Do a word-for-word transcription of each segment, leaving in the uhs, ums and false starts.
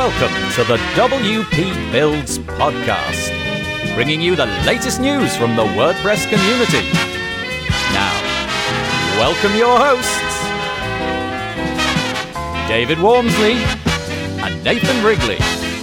Welcome to the W P Builds podcast, bringing you the latest news from the WordPress community. Now, welcome your hosts, David Wormsley and Nathan Wrigley.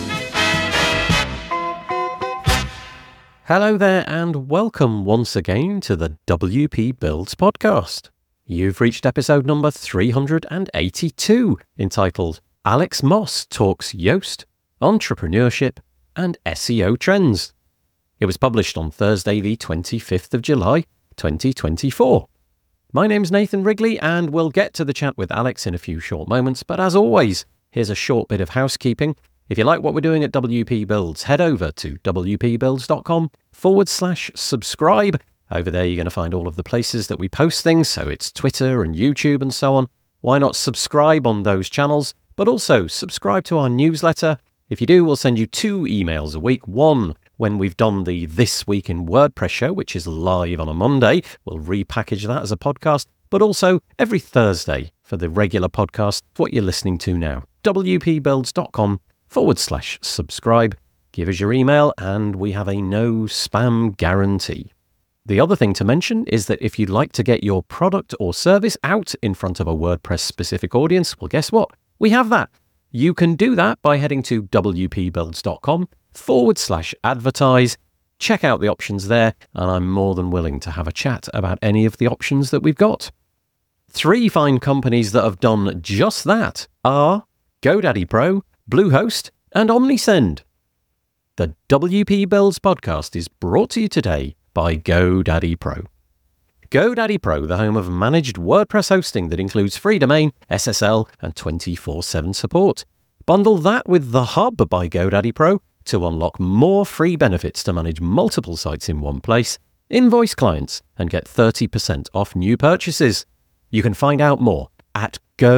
Hello there and welcome once again to the W P Builds podcast. You've reached episode number three hundred eighty-two, entitled Alex Moss Talks Yoast, Entrepreneurship and S E O Trends. It was published on Thursday the twenty-fifth of July, twenty twenty-four. My name's Nathan Wrigley and we'll get to the chat with Alex in a few short moments, but as always, here's a short bit of housekeeping. If you like what we're doing at W P Builds, head over to wpbuilds.com forward slash subscribe. Over there you're going to find all of the places that we post things, so it's Twitter and YouTube and so on. Why not subscribe on those channels? But also subscribe to our newsletter. If you do, we'll send you two emails a week. One when we've done the This Week in WordPress show, which is live on a Monday. We'll repackage that as a podcast. But also every Thursday for the regular podcast, what you're listening to now. wpbuilds.com forward slash subscribe. Give us your email and we have a no spam guarantee. The other thing to mention is that if you'd like to get your product or service out in front of a WordPress specific audience, well, guess what? We have that. You can do that by heading to wpbuilds.com forward slash advertise. Check out the options there, and I'm more than willing to have a chat about any of the options that we've got. Three fine companies that have done just that are GoDaddy Pro, Bluehost, and Omnisend. The W P Builds podcast is brought to you today by GoDaddy Pro. GoDaddy Pro, the home of managed WordPress hosting that includes free domain, S S L, and twenty-four seven support. Bundle that with The Hub by GoDaddy Pro to unlock more free benefits to manage multiple sites in one place, invoice clients, and get thirty percent off new purchases. You can find out more at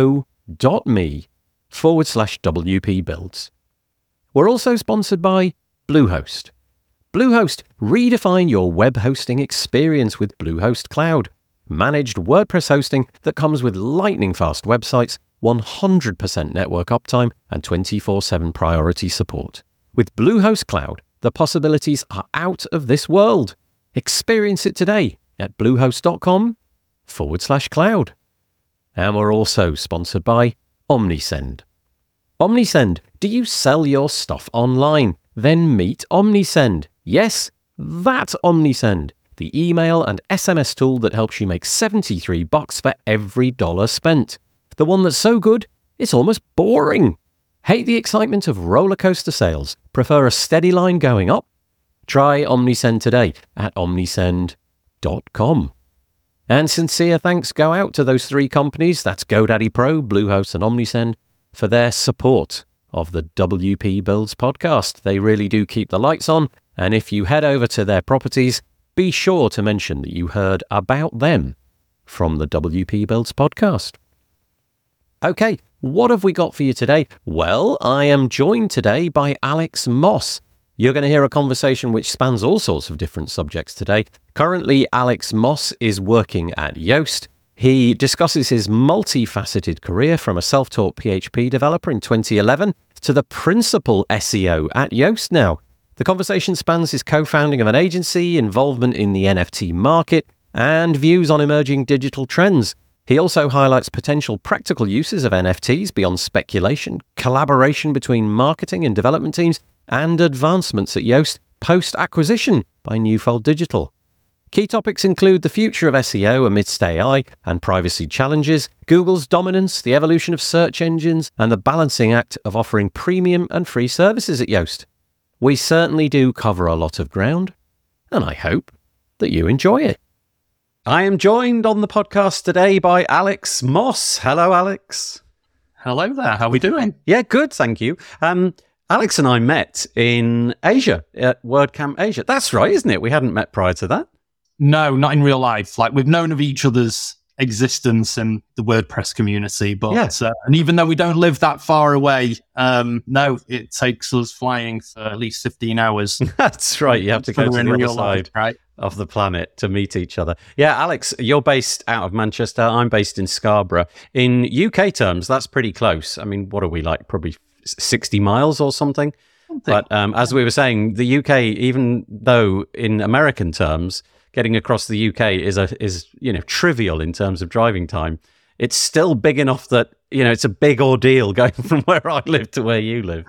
go.me forward slash WP Builds. We're also sponsored by Bluehost. Bluehost, redefine your web hosting experience with Bluehost Cloud. Managed WordPress hosting that comes with lightning-fast websites, one hundred percent network uptime, and twenty-four seven priority support. With Bluehost Cloud, the possibilities are out of this world. Experience it today at bluehost.com forward slash cloud. And we're also sponsored by Omnisend. Omnisend, do you sell your stuff online? Then meet Omnisend. Yes, that Omnisend, the email and S M S tool that helps you make seventy-three bucks for every dollar spent. The one that's so good, it's almost boring. Hate the excitement of roller coaster sales? Prefer a steady line going up? Try Omnisend today at omnisend dot com. And sincere thanks go out to those three companies, that's GoDaddy Pro, Bluehost and Omnisend, for their support of the W P Builds podcast. They really do keep the lights on. And if you head over to their properties, be sure to mention that you heard about them from the W P Builds podcast. Okay, what have we got for you today? Well, I am joined today by Alex Moss. You're going to hear a conversation which spans all sorts of different subjects today. Currently, Alex Moss is working at Yoast. He discusses his multifaceted career from a self-taught P H P developer in twenty eleven to the principal S E O at Yoast now. The conversation spans his co-founding of an agency, involvement in the N F T market, and views on emerging digital trends. He also highlights potential practical uses of N F Ts beyond speculation, collaboration between marketing and development teams, and advancements at Yoast post-acquisition by Newfold Digital. Key topics include the future of S E O amidst A I and privacy challenges, Google's dominance, the evolution of search engines, and the balancing act of offering premium and free services at Yoast. We certainly do cover a lot of ground, and I hope that you enjoy it. I am joined on the podcast today by Alex Moss. Hello, Alex. Hello there. How are we doing? Yeah, good, thank you. Um, Alex and I met in Asia, at WordCamp Asia. That's right, isn't it? We hadn't met prior to that. No, not in real life. Like, we've known of each other's existence in the WordPress community, but yeah. uh, and even though we don't live that far away, um, no, it takes us flying for at least fifteen hours. That's right. You have to go to the other side life, right? of the planet to meet each other. Yeah, Alex, you're based out of Manchester. I'm based in Scarborough. In U K terms, that's pretty close. I mean, what are we like? Probably sixty miles or something. But um, as we were saying, the U K, even though in American terms, getting across the U K is a is you know trivial in terms of driving time, it's still big enough that you know it's a big ordeal going from where I live to where you live.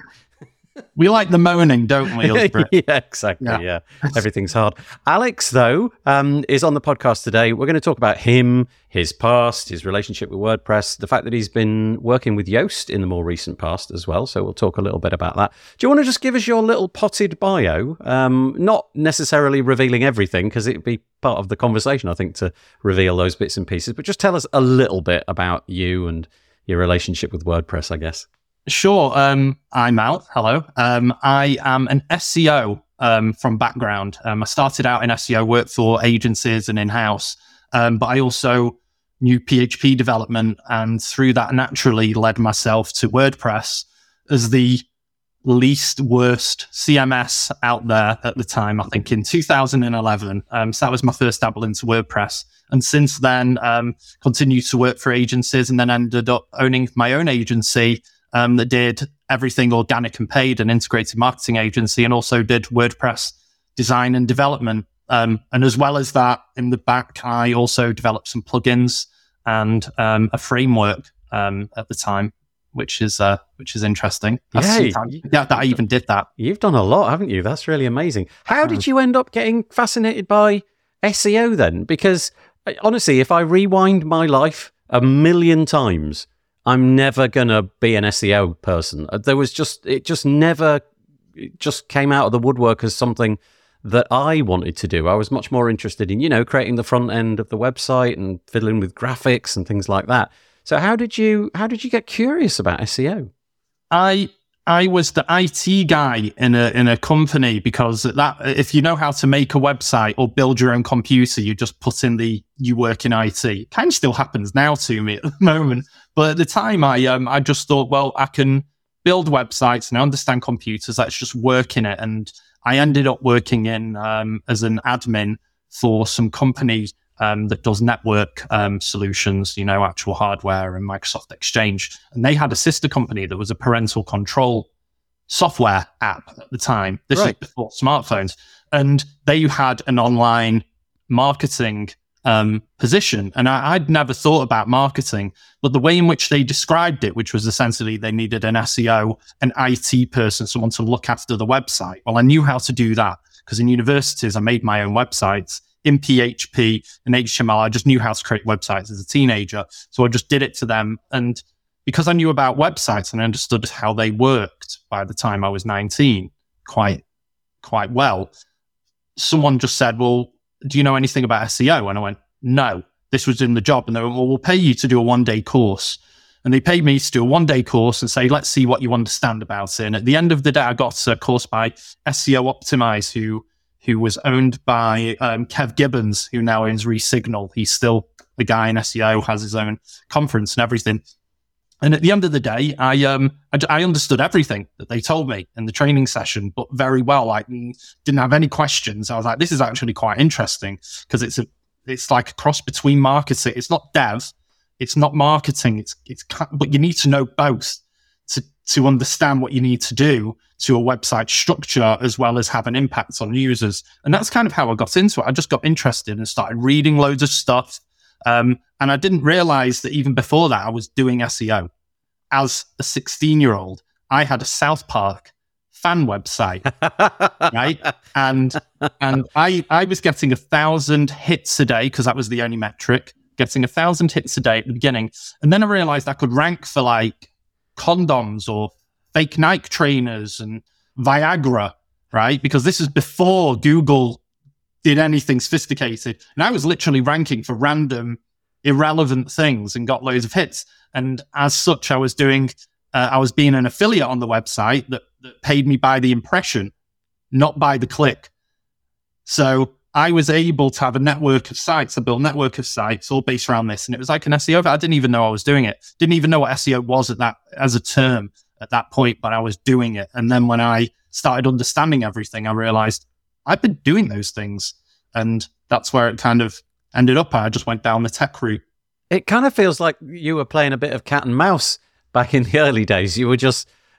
We like the moaning, don't we? Yeah, exactly. Yeah. yeah, everything's hard. Alex, though, um, is on the podcast today. We're going to talk about him, his past, his relationship with WordPress, the fact that he's been working with Yoast in the more recent past as well. So we'll talk a little bit about that. Do you want to just give us your little potted bio? Um, not necessarily revealing everything, because it'd be part of the conversation, I think, to reveal those bits and pieces. But just tell us a little bit about you and your relationship with WordPress, I guess. Sure. Um, I'm Al. Hello. Um, I am an S E O um, from background. Um, I started out in S E O, worked for agencies and in-house, um, but I also knew P H P development, and through that naturally led myself to WordPress as the least worst C M S out there at the time, I think in two thousand eleven. Um, so that was my first dabble into WordPress. And since then, um, continued to work for agencies and then ended up owning my own agency Um, that did everything organic and paid, an integrated marketing agency, and also did WordPress design and development. Um, and as well as that, in the back, I also developed some plugins and um, a framework um, at the time, which is uh, which is interesting. Yeah, yeah, that I even did that. You've done a lot, haven't you? That's really amazing. How did you end up getting fascinated by S E O then? Because honestly, if I rewind my life a million times, I'm never going to be an S E O person. There was just, it just never it just came out of the woodwork as something that I wanted to do. I was much more interested in, you know, creating the front end of the website and fiddling with graphics and things like that. So how did you, how did you get curious about S E O? I, I was the I T guy in a, in a company, because that, if you know how to make a website or build your own computer, you just put in the, you work in I T. It kind of still happens now to me at the moment. But at the time, I um I just thought, well, I can build websites and I understand computers. Let's just work in it. And I ended up working in um as an admin for some company um that does network um solutions, you know, actual hardware and Microsoft Exchange. And they had a sister company that was a parental control software app at the time. This right. was before smartphones, and they had an online marketing Um, position. And I, I'd never thought about marketing, but the way in which they described it, which was essentially they needed an S E O, an I T person, someone to look after the website. Well, I knew how to do that, because in universities, I made my own websites in P H P and H T M L. I just knew how to create websites as a teenager. So I just did it to them. And because I knew about websites and I understood how they worked by the time I was nineteen, quite, quite well, someone just said, well, do you know anything about S E O? And I went, no, this was in the job. And they went, well, we'll pay you to do a one day course. And they paid me to do a one day course and say, let's see what you understand about it. And at the end of the day, I got a course by S E O Optimize, who, who was owned by um, Kev Gibbons, who now owns Resignal. He's still the guy in S E O, has his own conference and everything. And at the end of the day, I um I, I understood everything that they told me in the training session, but very well. Like, didn't have any questions. I was like, this is actually quite interesting, because it's a it's like a cross between marketing. It's not dev, it's not marketing. It's it's but you need to know both to to understand what you need to do to a website structure, as well as have an impact on users. And that's kind of how I got into it. I just got interested and started reading loads of stuff. Um, and I didn't realize that even before that, I was doing S E O. As a sixteen year old, I had a South Park fan website, right? And, and I, I was getting a thousand hits a day, because that was the only metric, getting a thousand hits a day at the beginning. And then I realized I could rank for like condoms or fake Nike trainers and Viagra, right? Because this is before Google did anything sophisticated. And I was literally ranking for random, irrelevant things and got loads of hits. And as such, I was doing, uh, I was being an affiliate on the website that, that paid me by the impression, not by the click. So I was able to have a network of sites. I built a network of sites all based around this. And it was like an S E O. I didn't even know I was doing it. Didn't even know what S E O was at that, as a term at that point, but I was doing it. And then when I started understanding everything, I realized I've been doing those things. And that's where it kind of ended up. I just went down the tech route. It kind of feels like you were playing a bit of cat and mouse back in the early days. You were just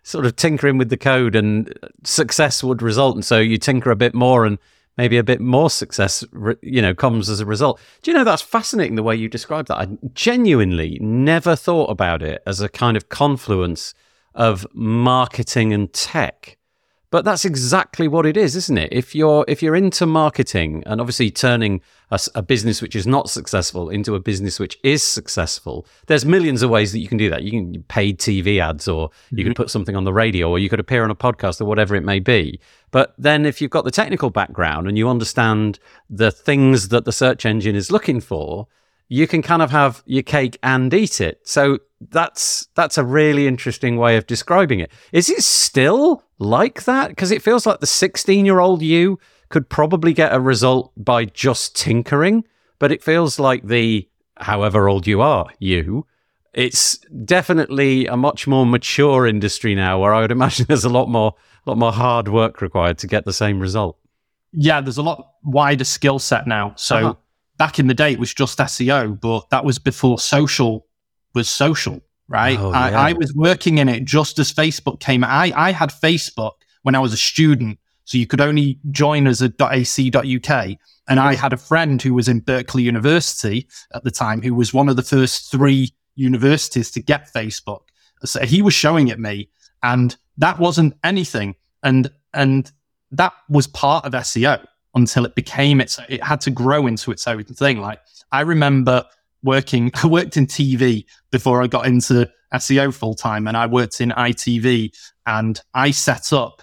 sort of tinkering with the code and success would result. And so you tinker a bit more and maybe a bit more success, you know, comes as a result. Do you know, that's fascinating the way you described that. I genuinely never thought about it as a kind of confluence of marketing and tech. But that's exactly what it is, isn't it? If you're if you're into marketing and obviously turning a, a business which is not successful into a business which is successful, there's millions of ways that you can do that. You can paid T V ads, or you mm-hmm. can put something on the radio, or you could appear on a podcast, or whatever it may be. But then if you've got the technical background and you understand the things that the search engine is looking for, you can kind of have your cake and eat it. So that's that's a really interesting way of describing it. Is it still like that? Because it feels like the sixteen-year-old you could probably get a result by just tinkering, but it feels like the however old you are, you, it's definitely a much more mature industry now, where I would imagine there's a lot more, lot more hard work required to get the same result. Yeah, there's a lot wider skill set now. So uh-huh. back in the day, it was just S E O, but that was before social was social, right? Oh, I, yeah. I was working in it just as Facebook came. I, I had Facebook when I was a student, so you could only join as a .ac.uk. And I had a friend who was in Berkeley University at the time, who was one of the first three universities to get Facebook. So he was showing it me, and that wasn't anything. And and that was part of S E O until it became its, it had to grow into its own thing. Like, I remember working, I worked in T V before I got into S E O full time, and I worked in I T V, and I set up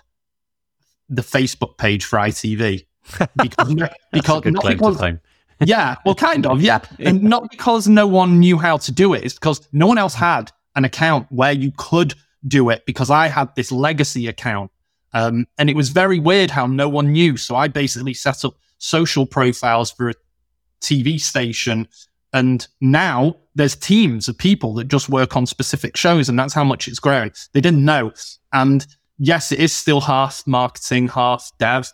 the Facebook page for I T V because, because, good not claim because to fame. yeah, well, kind of, yeah. And not because no one knew how to do it. It's because no one else had an account where you could do it, because I had this legacy account. Um, and it was very weird how no one knew. So I basically set up social profiles for a T V station. And now there's teams of people that just work on specific shows. And that's how much it's grown. They didn't know. And yes, it is still half marketing, half dev,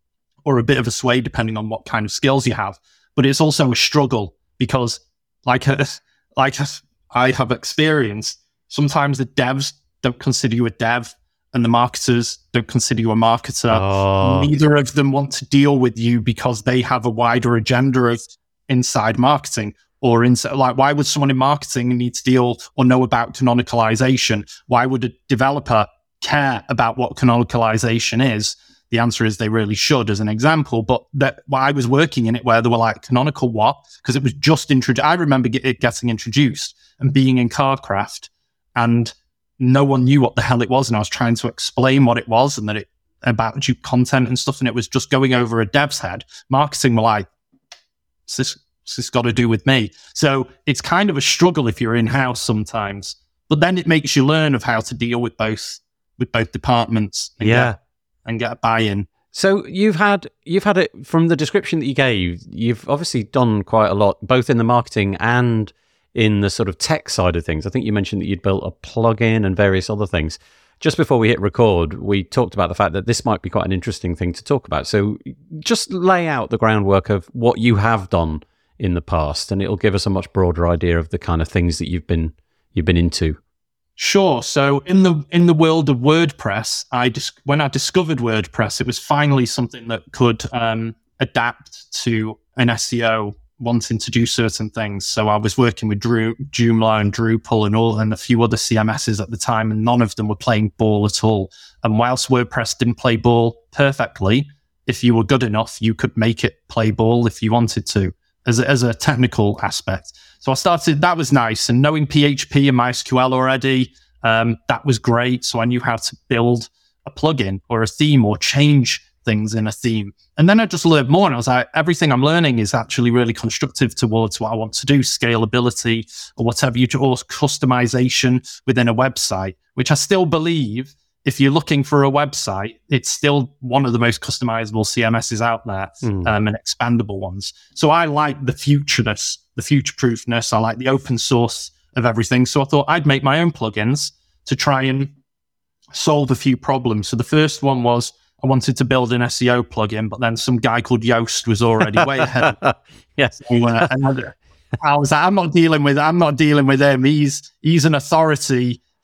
or a bit of a sway depending on what kind of skills you have. But it's also a struggle because, like, uh, like I have experienced, sometimes the devs don't consider you a dev, and the marketers don't consider you a marketer. Oh. Neither of them want to deal with you because they have a wider agenda of inside marketing, or inside, like, why would someone in marketing need to deal or know about canonicalization? Why would a developer care about what canonicalization is? The answer is they really should, as an example. But that, well, I was working in it where they were like, canonical what? Because it was just introduced. I remember get, it getting introduced and being in CarCraft, and no one knew what the hell it was. And I was trying to explain what it was and that it about Duke content and stuff. And it was just going over a dev's head. Marketing were like, what's this, what's this got to do with me? So it's kind of a struggle if you're in-house sometimes. But then it makes you learn of how to deal with both, with both departments. And yeah. Get, and get a buy-in. So you've had you've had it from the description that you gave. You've obviously done quite a lot, both in the marketing and in the sort of tech side of things. I think you mentioned that you'd built a plugin and various other things. Just before we hit record, we talked about the fact that this might be quite an interesting thing to talk about. So just lay out the groundwork of what you have done in the past, and it'll give us a much broader idea of the kind of things that you've been you've been into. Sure. So in the in the world of WordPress, I dis- when I discovered WordPress, it was finally something that could um, adapt to an S E O wanting to do certain things. So I was working with Drew, Joomla and Drupal and all, and a few other C M Ss at the time, and none of them were playing ball at all. And whilst WordPress didn't play ball perfectly, if you were good enough, you could make it play ball if you wanted to, as a, as a technical aspect. So I started, that was nice. And knowing P H P and MySQL already, um, that was great. So I knew how to build a plugin or a theme or change things in a theme. And then I just learned more, and I was like, everything I'm learning is actually really constructive towards what I want to do, scalability or whatever you do, or customization within a website, which I still believe, if you're looking for a website, it's still one of the most customizable C M Ss out there, mm. um, and expandable ones. So I like the futureness, the future-proofness. I like the open source of everything. So I thought I'd make my own plugins to try and solve a few problems. So the first one was I wanted to build an S E O plugin, but then some guy called Yoast was already way ahead. Yes. So, uh, and I was like, I'm not dealing with, I'm not dealing with him. He's, he's an authority.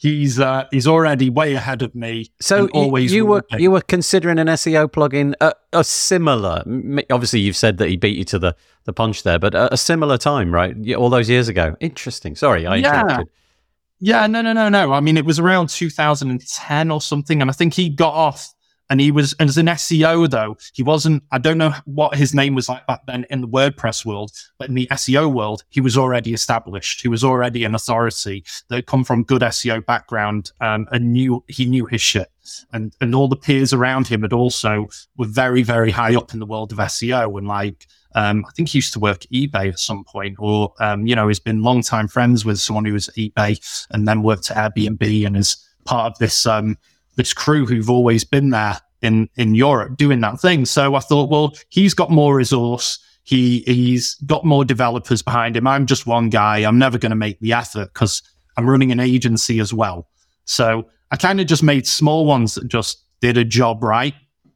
he's uh, he's already way ahead of me. So always you were be. you were considering an S E O plugin, a, a similar. Obviously, you've said that he beat you to the, the punch there, but a, a similar time, right? All those years ago. Interesting. Sorry, I yeah. interrupted. Yeah, no, no, no, no. I mean, it was around two thousand ten or something, and I think he got off. And he was, as an S E O though, he wasn't, I don't know what his name was like back then in the WordPress world, but in the S E O world, he was already established. He was already an authority that had come from good S E O background, um, and knew, he knew his shit. And, and all the peers around him had also were very, very high up in the world of S E O. And like, um, I think he used to work at eBay at some point, or, um, you know, he's been longtime friends with someone who was at eBay and then worked at Airbnb and is part of this, um, this crew who've always been there in, in Europe doing that thing. So I thought, well, he's got more resource. He, he's got more developers behind him. I'm just one guy. I'm never going to make the effort because I'm running an agency as well. So I kind of just made small ones that just did a job right.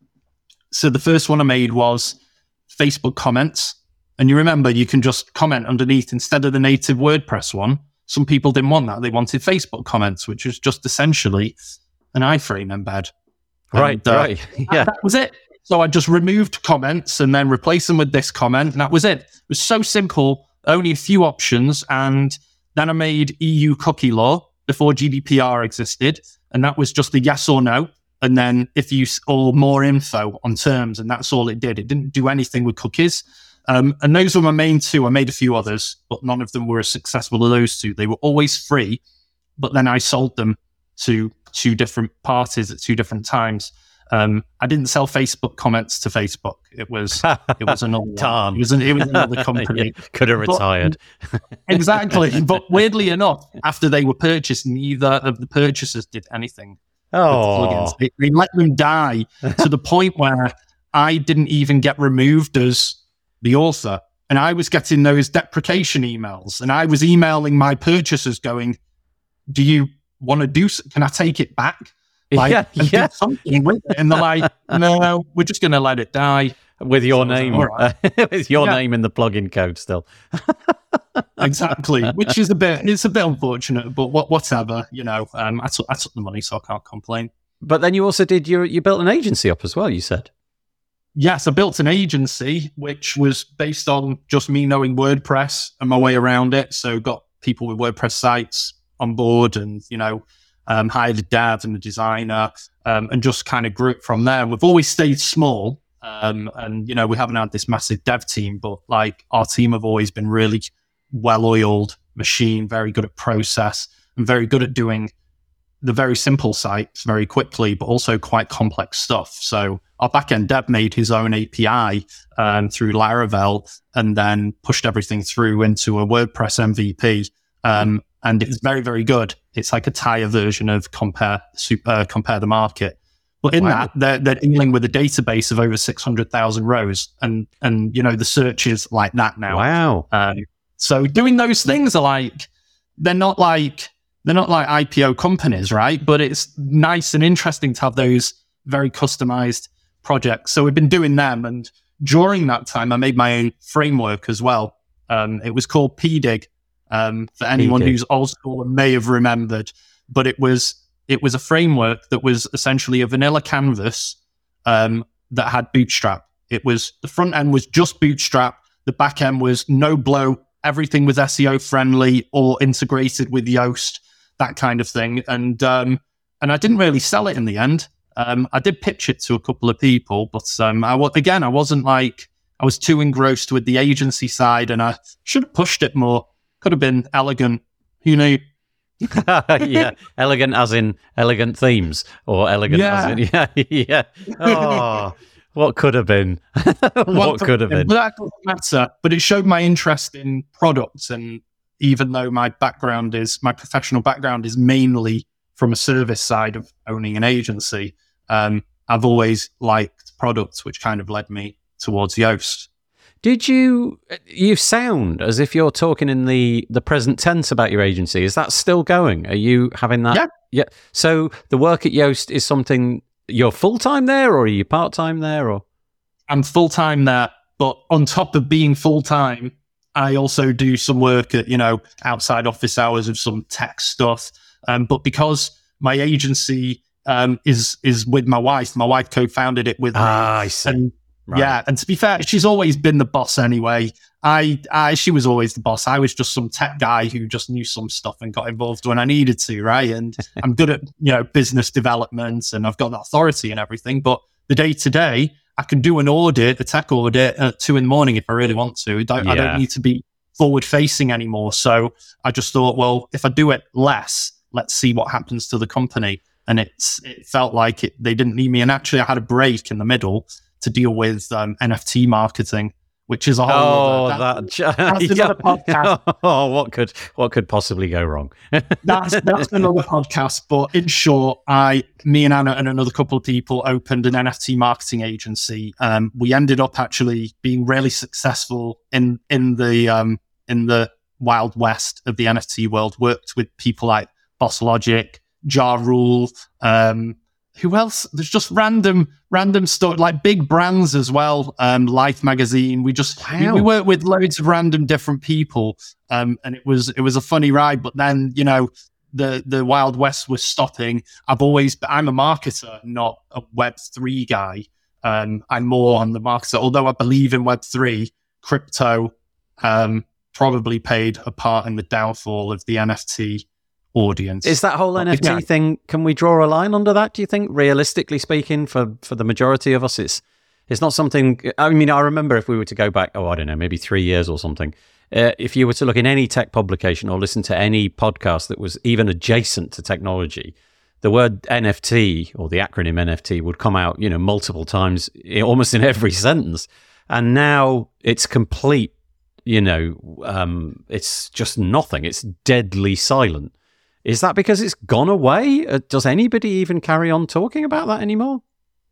So the first one I made was Facebook comments. And you remember, you can just comment underneath instead of the native WordPress one. Some people didn't want that. They wanted Facebook comments, which was just essentially an iframe embed. Right, and, uh, right. Yeah. That was it. So I just removed comments and then replaced them with this comment, and that was it. It was so simple, only a few options. And then I made E U cookie law before G D P R existed, and that was just a yes or no. And then if you, or more info on terms, and that's all it did. It didn't do anything with cookies. Um, and those were my main two. I made a few others, but none of them were as successful as those two. They were always free, but then I sold them to two different parties at two different times. Um, I didn't sell Facebook comments to Facebook. It was it was another Darn. It was, an, it was another company. Yeah, could have retired. But, exactly. But weirdly enough, after they were purchased, neither of the purchasers did anything. Oh, they, they let them die to the point where I didn't even get removed as the author. And I was getting those deprecation emails, and I was emailing my purchasers going, do you want to do, can I take it back? Like, yeah, and yeah. do something with it. And they're like, no, we're just going to let it die. With your So I was name, like, all right. with your Yeah. name in the plugin code still. Exactly, which is a bit, it's a bit unfortunate, but what, whatever, you know, um, I took, I took the money, so I can't complain. But then you also did, your, you built an agency up as well, you said. Yes, I built an agency, which was based on just me knowing WordPress and my way around it. So got people with WordPress sites on board, and, you know, um, hired a dev and a designer, um, and just kind of grew it from there. We've always stayed small. Um, and, you know, we haven't had this massive dev team, but like our team have always been really well-oiled machine, very good at process and very good at doing the very simple sites very quickly, but also quite complex stuff. So our backend dev made his own A P I um, through Laravel, and then pushed everything through into a WordPress M V P. Um, and it's very, very good. It's like a tier version of Compare, uh, Compare the Market. But in Wow. that, they're, they're dealing with a database of over six hundred thousand rows. And, and, you know, the search is like that now. Wow. Um, so doing those things are like, they're not like, they're not like I P O companies, right? But it's nice and interesting to have those very customized projects. So we've been doing them. And during that time, I made my own framework as well. Um, it was called P D I G, um, for anyone P D I G. who's old school and may have remembered. But it was, it was a framework that was essentially a vanilla canvas um, that had Bootstrap. It was, the front end was just Bootstrap. The back end was no blow. Everything was S E O friendly or integrated with Yoast, that kind of thing. And um, and I didn't really sell it in the end. Um, I did pitch it to a couple of people, but um, I w- again, I wasn't like, I was too engrossed with the agency side, and I should have pushed it more. Could have been elegant. Who knew? Yeah, elegant as in elegant themes, or elegant Yeah. as in, yeah, yeah. Oh, what could have been? What could have been? But that doesn't matter. But it showed my interest in products, and even though my background is, my professional background is mainly from a service side of owning an agency, um, I've always liked products, which kind of led me towards Yoast. Did you, you sound as if you're talking in the, the present tense about your agency. Is that still going? Are you having that? Yeah. Yeah. So the work at Yoast is something, you're full-time there, or are you part-time there, or? I'm full-time there, but on top of being full-time, I also do some work at, you know, outside office hours of some tech stuff. Um, but because my agency um, is is with my wife, my wife co-founded it with me. Ah, I see. And, right. Yeah, and to be fair, she's always been the boss anyway. I, I, she was always the boss. I was just some tech guy who just knew some stuff and got involved when I needed to, right? And I'm good at, you know, business development and I've got that authority and everything. But the day to day, I can do an audit, a tech audit at two in the morning if I really want to. I don't, Yeah. I don't need to be forward facing anymore. So I just thought, well, if I do it less, let's see what happens to the company. And it's, it felt like it, they didn't need me. And actually I had a break in the middle to deal with um, N F T marketing, which is a whole Oh, other, that, that's yeah. another podcast. Oh, what could what could possibly go wrong? that's that's another podcast. But in short, I, me and Anna and another couple of people opened an N F T marketing agency. Um, we ended up actually being really successful in in the um, in the Wild West of the N F T world. Worked with people like Boss Logic, Ja Rule. Um, Who else? There's just random, random stuff like big brands as well. Um, Life magazine. We just Wow. we, we worked with loads of random different people, um, and it was it was a funny ride. But then you know the the Wild West was stopping. I've always I'm a marketer, not a Web three guy. Um, I'm more on the marketer. Although I believe in Web three, crypto um, probably played a part in the downfall of the N F T audience. Is that whole N F T Yeah. thing, can we draw a line under that, do you think, realistically speaking, for, for the majority of us? It's it's not something, I mean, I remember if we were to go back, oh, I don't know, maybe three years or something, uh, if you were to look in any tech publication or listen to any podcast that was even adjacent to technology, the word N F T or the acronym N F T would come out, you know, multiple times, i- almost in every sentence. And now it's complete, you know, um, it's just nothing. It's deadly silent. Is that because it's gone away? Uh, does anybody even carry on talking about that anymore?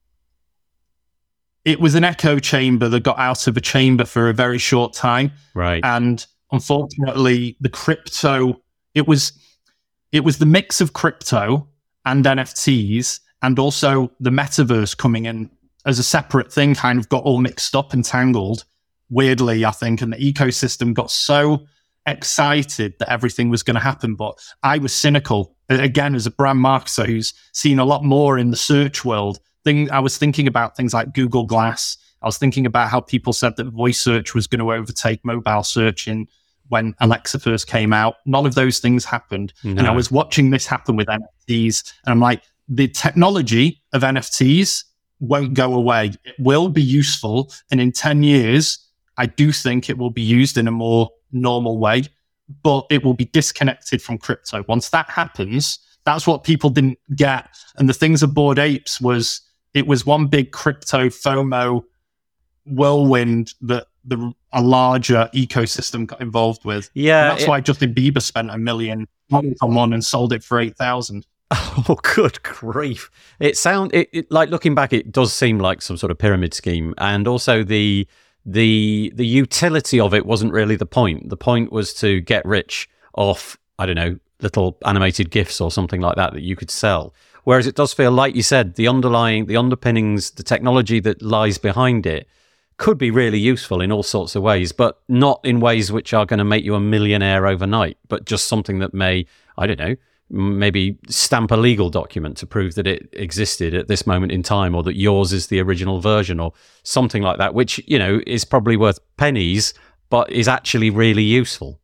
It was an echo chamber that got out of a chamber for a very short time. Right. And unfortunately, the crypto, it was it was the mix of crypto and N F Ts and also the metaverse coming in as a separate thing kind of got all mixed up and tangled, weirdly, I think. And the ecosystem got so excited that everything was going to happen. But I was cynical, again, as a brand marketer who's seen a lot more in the search world. Thing, I was thinking about things like Google Glass. I was thinking about how people said that voice search was going to overtake mobile search in when Alexa first came out. None of those things happened. No. And I was watching this happen with N F Ts. And I'm like, the technology of N F Ts won't go away. It will be useful. And in ten years, I do think it will be used in a more normal way, but it will be disconnected from crypto. Once that happens, that's what people didn't get. And the things of Bored Apes was, it was one big crypto FOMO whirlwind that the a larger ecosystem got involved with. Yeah. And that's it- why Justin Bieber spent a million on one and sold it for eight thousand. Oh, good grief. It sound it, it like looking back, it does seem like some sort of pyramid scheme. And also the the the utility of it wasn't really the point. The point was to get rich off, I don't know, little animated GIFs or something like that that you could sell. Whereas it does feel, like you said, the underlying, the underpinnings, the technology that lies behind it could be really useful in all sorts of ways, but not in ways which are going to make you a millionaire overnight, but just something that may, I don't know, maybe stamp a legal document to prove that it existed at this moment in time, or that yours is the original version or something like that, which, you know, is probably worth pennies, but is actually really useful.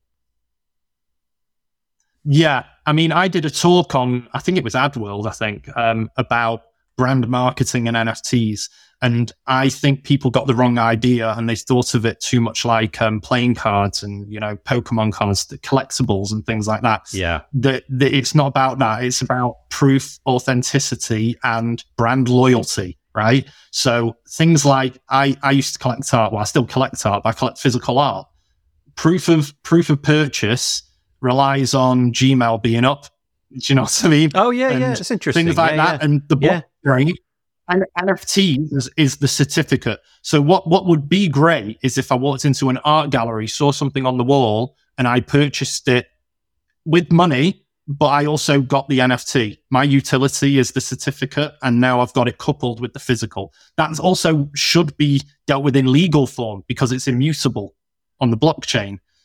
Yeah. I mean, I did a talk on, I think it was AdWorld, I think, um, about brand marketing and N F Ts. And I think people got the wrong idea and they thought of it too much like um, playing cards and, you know, Pokemon cards, the collectibles and things like that. Yeah. The, the, it's not about that. It's about proof, authenticity, and brand loyalty, right? So things like I, I used to collect art. Well, I still collect art, but I collect physical art. Proof of proof of purchase relies on Gmail being up. Do you know what I mean? Oh, yeah, And yeah. It's interesting. Things like Yeah, that. yeah. And the Yeah. blockchain and N F T is, is the certificate. So what, what would be great is if I walked into an art gallery, saw something on the wall, and I purchased it with money, but I also got the N F T. My utility is the certificate, and now I've got it coupled with the physical. That also should be dealt with in legal form because it's immutable on the blockchain.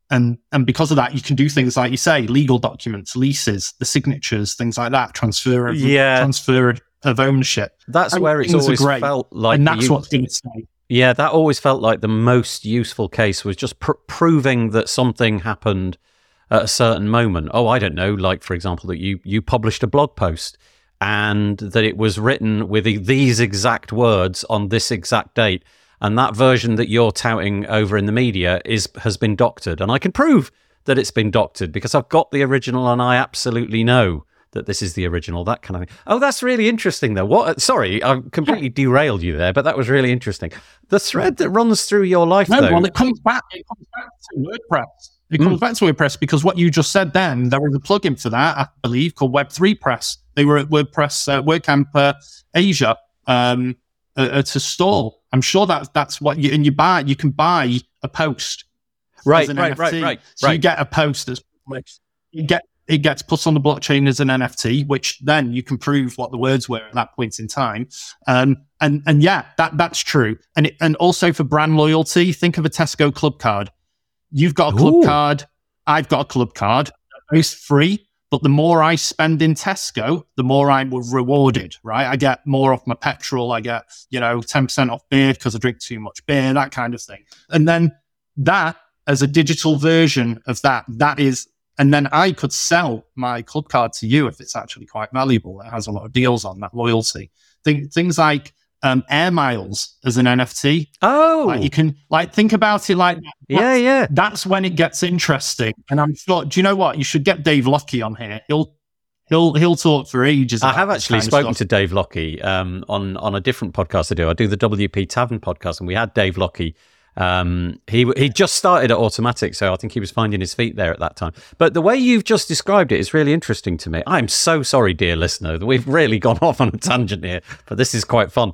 And and because of that, you can do things like you say, legal documents, leases, the signatures, things like that, transfer of, yeah. transfer of ownership. That's and where it's always great. felt like... And that's you, what's going to stay. Yeah, that always felt like the most useful case was just pr- proving that something happened at a certain moment. Oh, I don't know, like, for example, that you, you published a blog post and that it was written with these exact words on this exact date. And that version that you're touting over in the media is has been doctored. And I can prove that it's been doctored because I've got the original and I absolutely know that this is the original, that kind of thing. Oh, that's really interesting, though. What? Sorry, I completely derailed you there, but that was really interesting. The thread that runs through your life, no, though... well, it comes back, it comes back to WordPress. It comes mm. back to WordPress because what you just said then, there was a plugin for that, I believe, called Web three Press. They were at WordPress, uh, WordCamp uh, Asia um, uh, to stall. I'm sure that that's what you, and you buy, you can buy a post. Right, as an right, N F T. right, right. So right. you get a post as you get, it gets put on the blockchain as an N F T, which then you can prove what the words were at that point in time. Um, and, and yeah, that, that's true. And it, and also for brand loyalty, think of a Tesco club card. You've got a club Ooh. card. I've got a club card. It's free. But the more I spend in Tesco, the more I'm rewarded, right? I get more off my petrol. I get, you know, ten percent off beer because I drink too much beer, that kind of thing. And then that as a digital version of that, that is, and then I could sell my club card to you if it's actually quite valuable. It has a lot of deals on that loyalty. Th- things like um, air miles as an N F T. Oh, like you can like think about it like that. Yeah, yeah. That's when it gets interesting. And I'm sure. Do you know what? You should get Dave Lockey on here. He'll he'll he'll talk for ages. I have actually spoken to Dave Lockey um, on on a different podcast I do. I do the W P Tavern podcast, and we had Dave Lockey. Um, he he just started at Automatic, so I think he was finding his feet there at that time. But the way you've just described it is really interesting to me. I'm so sorry, dear listener, that we've really gone off on a tangent here, but this is quite fun.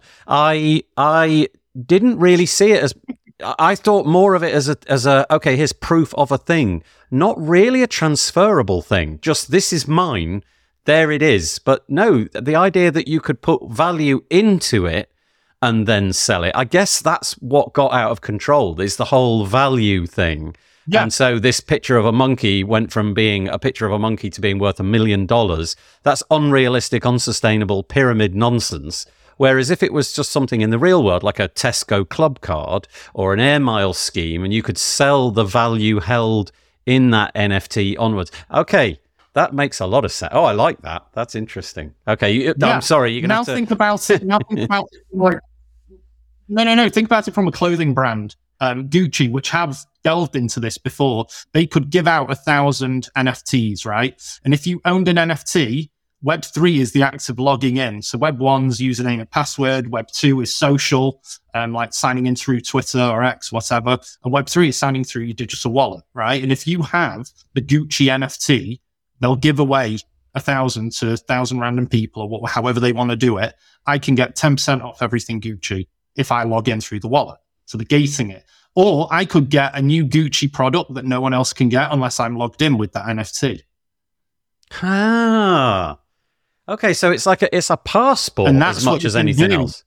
I I didn't really see it as... I thought more of it as a, as a, okay, here's proof of a thing. Not really a transferable thing. Just, this is mine, there it is. But no, the idea that you could put value into it and then sell it, I guess that's what got out of control, is the whole value thing. Yeah. And so this picture of a monkey went from being a picture of a monkey to being worth a million dollars. That's unrealistic, unsustainable pyramid nonsense. Whereas if it was just something in the real world, like a Tesco club card or an air miles scheme, and you could sell the value held in that N F T onwards. Okay, that makes a lot of sense. Oh, I like that. That's interesting. Okay, you, yeah. I'm sorry. You're gonna now have to... think about it. Now think about like, no, no, no. Think about it from a clothing brand, um, Gucci, which have delved into this before. They could give out a thousand N F Ts, right? And if you owned an N F T, Web three is the act of logging in. So Web one's username and password. Web two is social, um, like signing in through Twitter or X, whatever. And Web three is signing through your digital wallet, right? And if you have the Gucci N F T, they'll give away a thousand to a thousand random people or what, however they want to do it. I can get ten percent off everything Gucci if I log in through the wallet. So they're gating it. Or I could get a new Gucci product that no one else can get unless I'm logged in with that N F T. Ah. Okay, so it's like a, it's a passport and that's as much as anything do. else.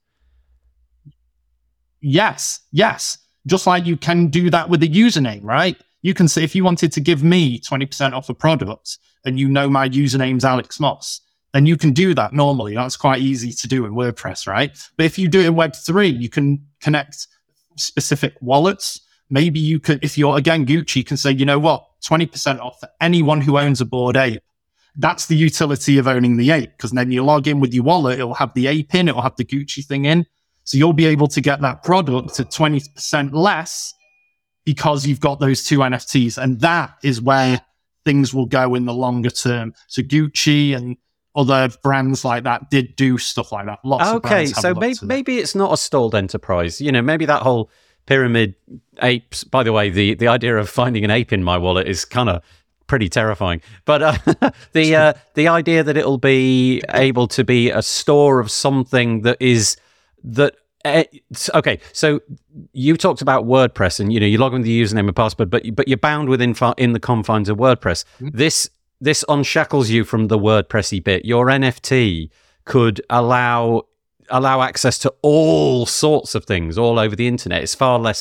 Yes, yes. Just like you can do that with a username, right? You can say, if you wanted to give me twenty percent off a product and you know my username's Alex Moss, then you can do that normally. That's quite easy to do in WordPress, right? But if you do it in Web three, you can connect specific wallets. Maybe you could, if you're, again, Gucci, you can say, you know what, twenty percent off for anyone who owns a Bored Ape. That's the utility of owning the ape, because then you log in with your wallet, it'll have the ape in, it'll have the Gucci thing in. So you'll be able to get that product at twenty percent less because you've got those two N F Ts. And that is where things will go in the longer term. So Gucci and other brands like that did do stuff like that. Lots okay, of brands have so maybe, maybe it's not a stalled enterprise. You know, maybe that whole pyramid apes, by the way, the, the idea of finding an ape in my wallet is kind of pretty terrifying, but uh, the uh, the idea that it'll be able to be a store of something that is that uh, okay. So you talked about WordPress, and you know you log in with the username and password, but but you're bound within in the confines of WordPress. Mm-hmm. This this unshackles you from the WordPressy bit. Your N F T could allow allow access to all sorts of things all over the internet. It's far less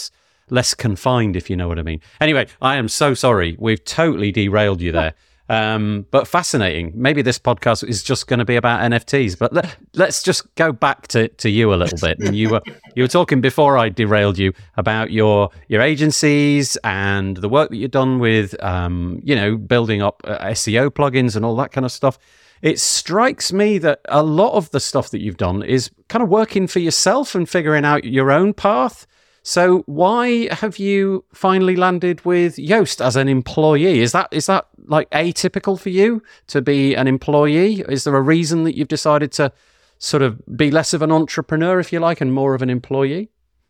less confined, if you know what I mean. Anyway, I am so sorry. We've totally derailed you there. Um, but fascinating. Maybe this podcast is just going to be about N F Ts. But let, let's just go back to, to you a little bit. And you were you were talking before I derailed you about your your agencies and the work that you've done with um, you know building up uh, S E O plugins and all that kind of stuff. It strikes me that a lot of the stuff that you've done is kind of working for yourself and figuring out your own path. So why have you finally landed with Yoast as an employee? Is that is that like atypical for you to be an employee? Is there a reason that you've decided to sort of be less of an entrepreneur, if you like, and more of an employee?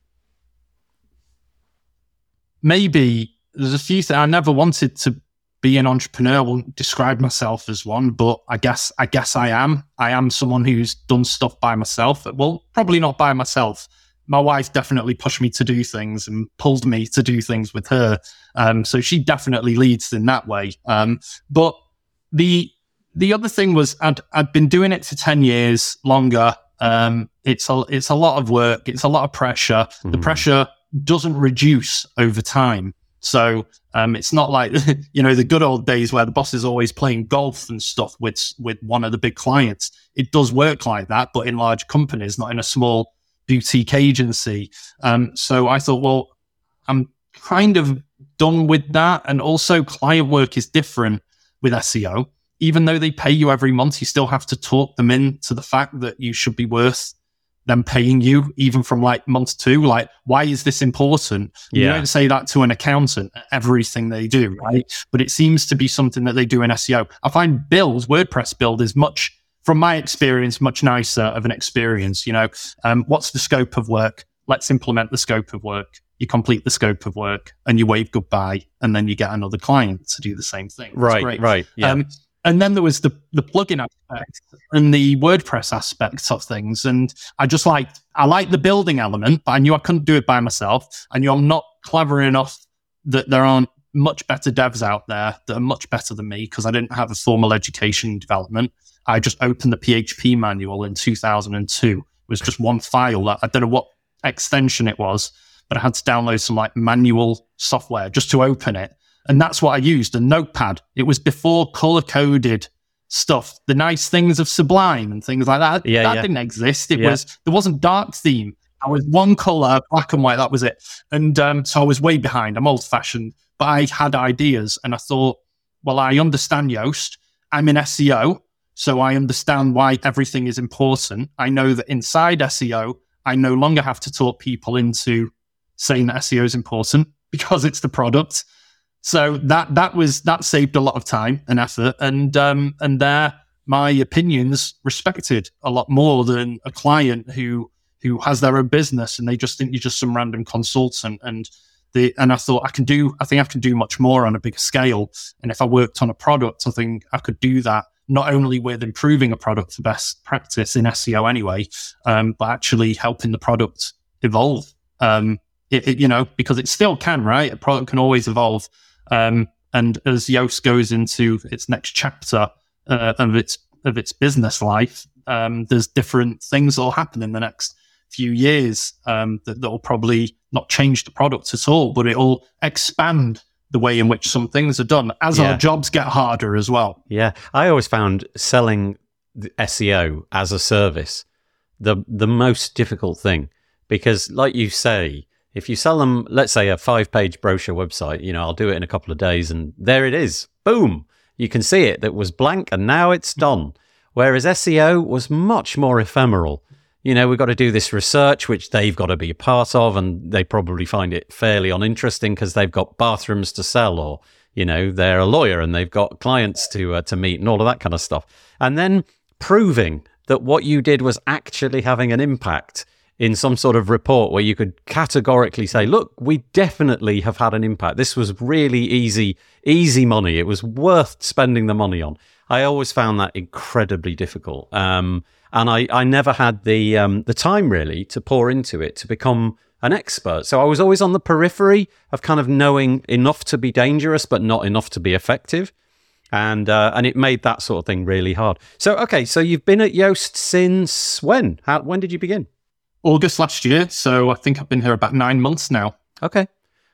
Maybe there's a few things. I never wanted to be an entrepreneur. I won't describe myself as one, but I guess I guess I am. I am someone who's done stuff by myself. Well, probably not by myself. My wife definitely pushed me to do things and pulled me to do things with her. Um, so she definitely leads in that way. Um, but the the other thing was I'd I'd been doing it for ten years longer. Um, it's a it's a lot of work. It's a lot of pressure. Mm-hmm. The pressure doesn't reduce over time. So um, it's not like, you know, the good old days where the boss is always playing golf and stuff with with one of the big clients. It does work like that, but in large companies, not in a small boutique agency. Um, so I thought, well, I'm kind of done with that. And also client work is different with S E O. Even though they pay you every month, you still have to talk them into the fact that you should be worth them paying you even from like month two. Like, why is this important? Yeah. You don't say that to an accountant, everything they do, right? But it seems to be something that they do in S E O. I find build, WordPress build is much, from my experience, much nicer of an experience. You know, um, what's the scope of work? Let's implement the scope of work. You complete the scope of work and you wave goodbye, and then you get another client to do the same thing. That's right, great. right. Yeah. Um, and then there was the the plugin aspect and the WordPress aspects of things. And I just liked, I liked the building element, but I knew I couldn't do it by myself. I knew I'm not clever enough, that there aren't much better devs out there that are much better than me, because I didn't have a formal education in development. I just opened the P H P manual in two thousand two. It was just one file that I don't know what extension it was, but I had to download some like manual software just to open it. And that's what I used, a notepad. It was before color-coded stuff, the nice things of Sublime and things like that. Yeah, that yeah. didn't exist. It yeah. was, there wasn't dark theme. I was one color, black and white, that was it. And um, so I was way behind. I'm old-fashioned, but I had ideas. And I thought, well, I understand Yoast. I'm in S E O, so I understand why everything is important. I know that inside S E O, I no longer have to talk people into saying that S E O is important because it's the product. So that that was that saved a lot of time and effort, and um, and there my opinions respected a lot more than a client who who has their own business and they just think you're just some random consultant. And the and I thought I can do I think I can do much more on a bigger scale. And if I worked on a product, I think I could do that not only with improving a product to best practice in S E O anyway, um, but actually helping the product evolve. Um, it, it, you know, because it still can, right? A product can always evolve. Um, and as Yoast goes into its next chapter uh, of its of its business life, um, there's different things that will happen in the next few years um, that will probably not change the product at all, but it will expand the way in which some things are done as yeah. our jobs get harder as well. Yeah, I always found selling the S E O as a service the the most difficult thing, because, like you say, if you sell them, let's say, a five-page brochure website, you know, I'll do it in a couple of days and there it is. Boom. You can see it. That was blank and now it's done. Whereas S E O was much more ephemeral. You know, we've got to do this research, which they've got to be a part of, and they probably find it fairly uninteresting because they've got bathrooms to sell, or, you know, they're a lawyer and they've got clients to uh, to meet and all of that kind of stuff. And then proving that what you did was actually having an impact in some sort of report where you could categorically say, look, we definitely have had an impact. This was really easy, easy money. It was worth spending the money on. I always found that incredibly difficult. Um, and I, I never had the um, the time really to pour into it to become an expert. So I was always on the periphery of kind of knowing enough to be dangerous, but not enough to be effective. And uh, and it made that sort of thing really hard. So, okay, so you've been at Yoast since when? How, when did you begin? August last year, so I think I've been here about nine months now. Okay.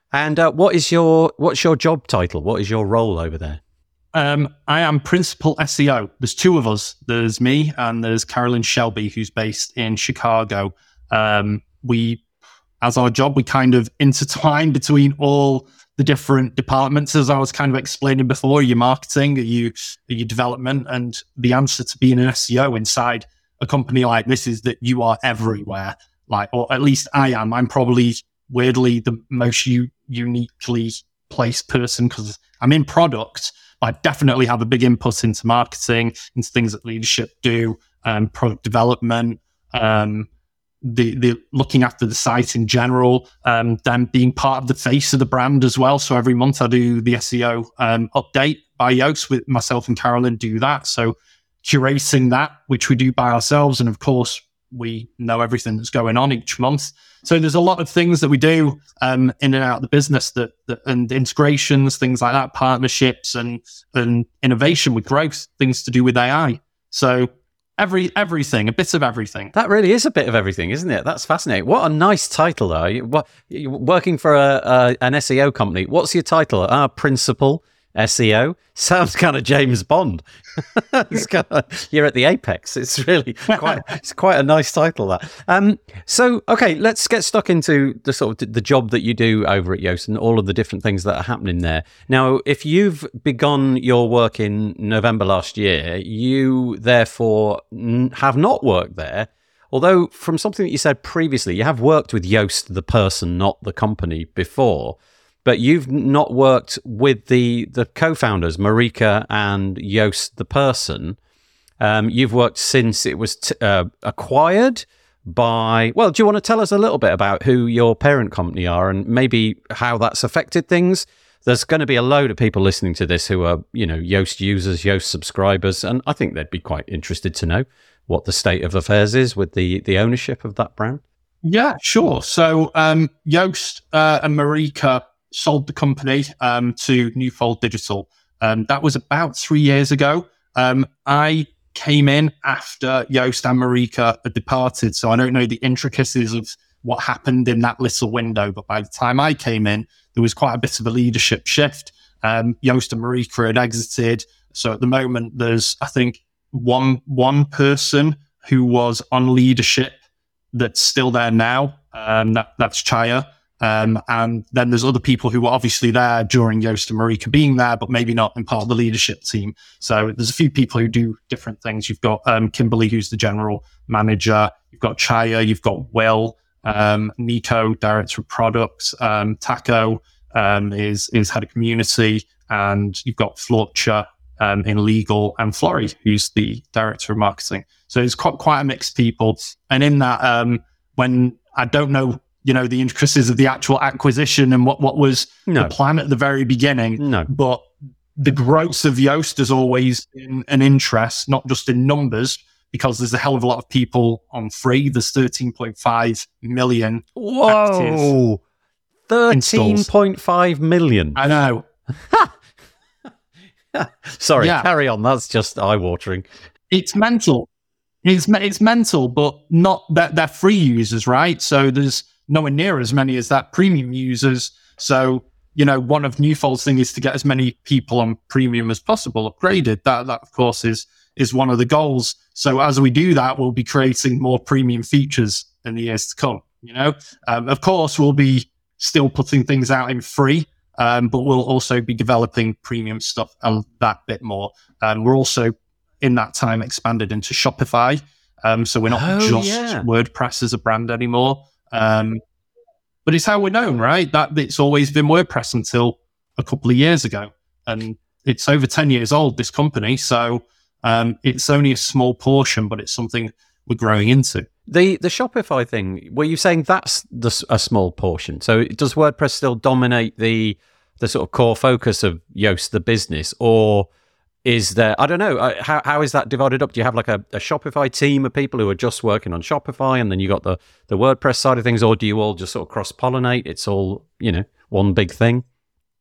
And uh, what is your what's your job title? What is your role over there? Um, I am principal S E O. There's two of us. There's me and there's Carolyn Shelby, who's based in Chicago. Um, we, as our job, we kind of intertwine between all the different departments, as I was kind of explaining before. Your marketing, your your development, and the answer to being an S E O inside a company like this is that you are everywhere. Like, or at least I am. I'm probably weirdly the most u- uniquely placed person because I'm in product. I definitely have a big input into marketing, into things that leadership do, um, product development, um, the, the looking after the site in general, um, then being part of the face of the brand as well. So every month I do the S E O um, update by Yoast with myself and Carolyn do that. So curating that, which we do by ourselves. And of course, we know everything that's going on each month. So there's a lot of things that we do um, in and out of the business that, that and integrations, things like that, partnerships and and innovation with growth, things to do with A I. So every everything, a bit of everything. That really is a bit of everything, isn't it? That's fascinating. What a nice title, though. You, what, you're working for a, a an S E O company. What's your title? Ah, principal S E O. Sounds kind of James Bond. It's kind of, you're at the apex. It's really quite. It's quite a nice title, that. Um. So, okay, let's get stuck into the sort of the job that you do over at Yoast and all of the different things that are happening there. Now, if you've begun your work in November last year, you therefore n- have not worked there. Although, from something that you said previously, you have worked with Yoast, the person, not the company, before. But you've not worked with the, the co-founders, Marika and Yoast, the person. Um, you've worked since it was t- uh, acquired by... Well, do you want to tell us a little bit about who your parent company are and maybe how that's affected things? There's going to be a load of people listening to this who are, you know, Yoast users, Yoast subscribers, and I think they'd be quite interested to know what the state of affairs is with the, the ownership of that brand. Yeah, sure. So um, Yoast uh, and Marika sold the company um, to Newfold Digital. Um, that was about three years ago. Um, I came in after Yoast and Marika had departed, so I don't know the intricacies of what happened in that little window, but by the time I came in, there was quite a bit of a leadership shift. Um, Yoast and Marika had exited, so at the moment there's, I think, one one person who was on leadership that's still there now. Um, that, that's Chaya. Um, and then there's other people who were obviously there during Yoast and Marika being there, but maybe not in part of the leadership team. So there's a few people who do different things. You've got um, Kimberly, who's the general manager. You've got Chaya. You've got Will, um, Nico, director of products. Um, Taco um, is is head of community, and you've got Florcha um, in legal, and Flori, who's the director of marketing. So it's quite quite a mixed people. And in that, um, when I don't know. you know, the intricacies of the actual acquisition and what, what was no. the plan at the very beginning. No. But the growth of Yoast has always been an interest, not just in numbers, because there's a hell of a lot of people on free. There's thirteen point five million Whoa! thirteen point five million. I know. Sorry, yeah. Carry on. That's just eye-watering. It's mental. It's, it's mental, but not that they're free users, right? So there's nowhere near as many as that premium users. So, you know, one of Newfold's thing is to get as many people on premium as possible upgraded. That, that of course, is is one of the goals. So as we do that, we'll be creating more premium features in the years to come, you know? Um, of course, we'll be still putting things out in free, um, but we'll also be developing premium stuff a that bit more. Um, we're also, in that time, expanded into Shopify. Um, so we're not oh, just yeah. WordPress as a brand anymore. Um, but it's how we're known, right? That it's always been WordPress until a couple of years ago. And it's over ten years old, this company. So um, it's only a small portion, but it's something we're growing into. The the Shopify thing, were you saying that's the, a small portion? So does WordPress still dominate the the sort of core focus of Yoast, the business, or is there, I don't know, how how is that divided up? Do you have like a, a Shopify team of people who are just working on Shopify and then you got the, the WordPress side of things, or do you all just sort of cross-pollinate? It's all, you know, one big thing?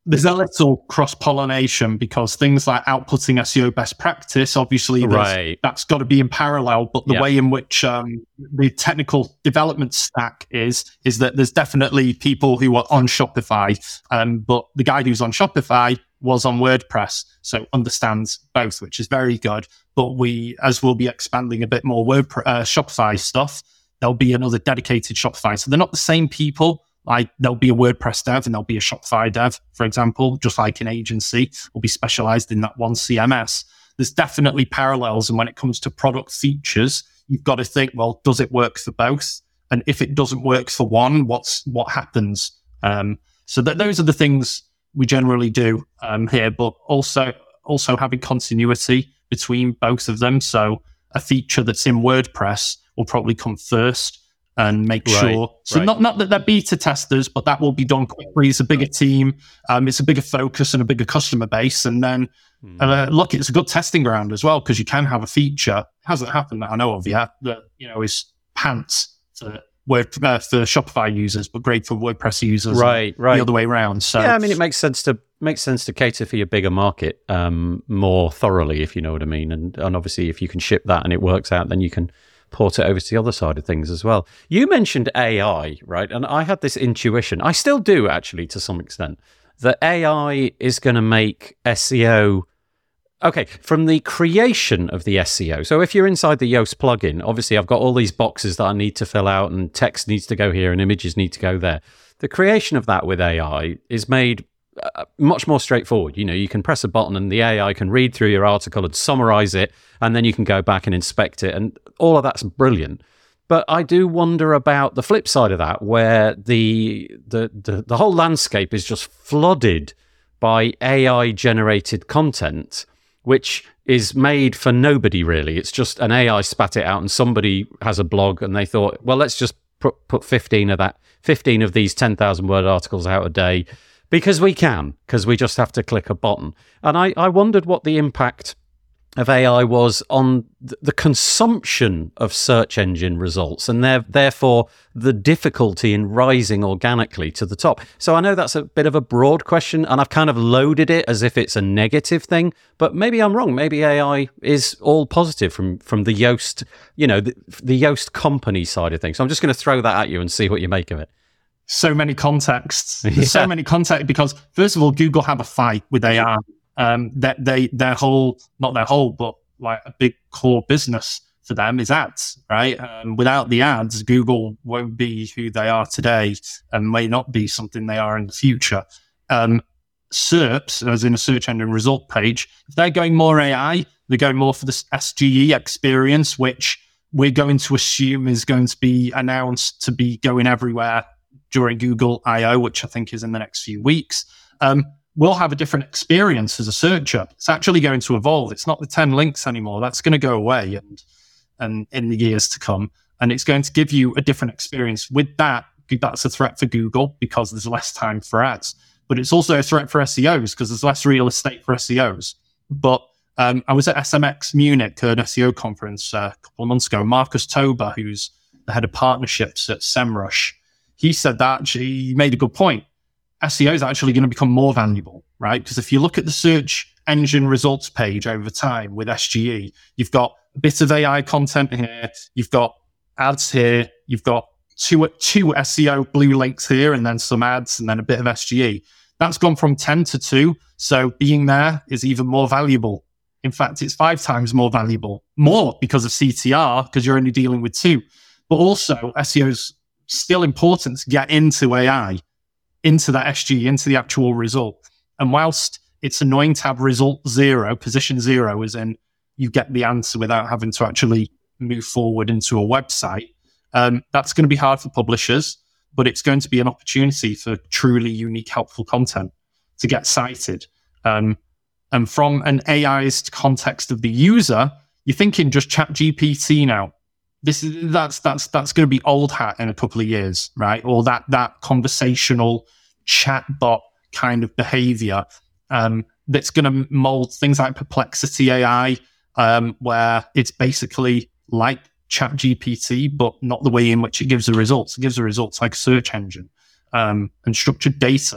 there's a little cross-pollination because things like outputting S E O best practice, obviously right. that's got to be in parallel, but the yeah. way in which um, the technical development stack is, is that there's definitely people who are on Shopify, um, but the guy who's on Shopify was on WordPress, so understands both, which is very good. But we, as we'll be expanding a bit more Word uh, Shopify stuff, there'll be another dedicated Shopify. So they're not the same people. Like there'll be a WordPress dev and there'll be a Shopify dev, for example, just like an agency will be specialized in that one C M S. There's definitely parallels. And when it comes to product features, you've got to think, well, does it work for both? And if it doesn't work for one, what's what happens? Um, so that those are the things we generally do um, here, but also also having continuity between both of them. So a feature that's in WordPress will probably come first and make right, sure. So right. not not that they're beta testers, but that will be done quickly. It's a bigger team. Um, it's a bigger focus and a bigger customer base. And then mm. uh, look, it's a good testing ground as well, because you can have a feature. It hasn't happened that I know of yet that, you know, is pants for Word uh, for Shopify users, but great for WordPress users. Right, right. The other way around. So yeah, I mean, it makes sense to makes sense to cater for your bigger market um, more thoroughly, if you know what I mean. And and obviously, if you can ship that and it works out, then you can port it over to the other side of things as well. You mentioned A I, right? And I had this intuition. I still do, actually, to some extent, that A I is going to make S E O. Okay, from the creation of the S E O. So if you're inside the Yoast plugin, obviously I've got all these boxes that I need to fill out and text needs to go here and images need to go there. The creation of that with A I is made uh, much more straightforward. You know, you can press a button and the A I can read through your article and summarize it, and then you can go back and inspect it. And all of that's brilliant. But I do wonder about the flip side of that, where the the the, the whole landscape is just flooded by A I-generated content, which is made for nobody, really. It's just an A I spat it out and somebody has a blog and they thought, well, let's just put, put fifteen of that, fifteen of these ten thousand word articles out a day because we can, because we just have to click a button. And I, I wondered what the impact of A I was on th- the consumption of search engine results and there, therefore the difficulty in rising organically to the top. So I know that's a bit of a broad question and I've kind of loaded it as if it's a negative thing, but maybe I'm wrong. Maybe A I is all positive from, from the Yoast, you know, the, the Yoast company side of things. So I'm just going to throw that at you and see what you make of it. So many contexts. There's yeah. so many contexts because first of all, Google have a fight with A I. Um, that they, their whole, not their whole, but like a big core business for them is ads, right? Um, without the ads, Google won't be who they are today and may not be something they are in the future. Um, S E R Ps, as in a search engine result page, if they're going more A I, they're going more for this S G E experience, which we're going to assume is going to be announced to be going everywhere during Google I O, which I think is in the next few weeks. Um, we'll have a different experience as a searcher. It's actually going to evolve. It's not the ten links anymore. That's going to go away and and in the years to come. And it's going to give you a different experience. With that, that's a threat for Google because there's less time for ads. But it's also a threat for S E Os because there's less real estate for S E Os. But um, I was at S M X Munich, an S E O conference uh, a couple of months ago. Marcus Tober, who's the head of partnerships at SEMrush, he said that he made a good point. S E O is actually going to become more valuable, right? Because if you look at the search engine results page over time with S G E, you've got a bit of A I content here, you've got ads here, you've got two, two S E O blue links here, and then some ads, and then a bit of S G E. That's gone from ten to two. So being there is even more valuable. In fact, it's five times more valuable, more because of C T R, because you're only dealing with two. But also S E O is still important to get into A I, into that S G, into the actual result. And whilst it's annoying to have result zero, position zero, as in you get the answer without having to actually move forward into a website, um, that's going to be hard for publishers, but it's going to be an opportunity for truly unique, helpful content to get cited. Um, and from an AIized context of the user, you're thinking just Chat G P T now. This is that's that's that's going to be old hat in a couple of years, right? Or that that conversational chatbot kind of behavior um, that's going to mold things like Perplexity A I, um, where it's basically like Chat G P T, but not the way in which it gives the results. It gives the results like a search engine, um, and structured data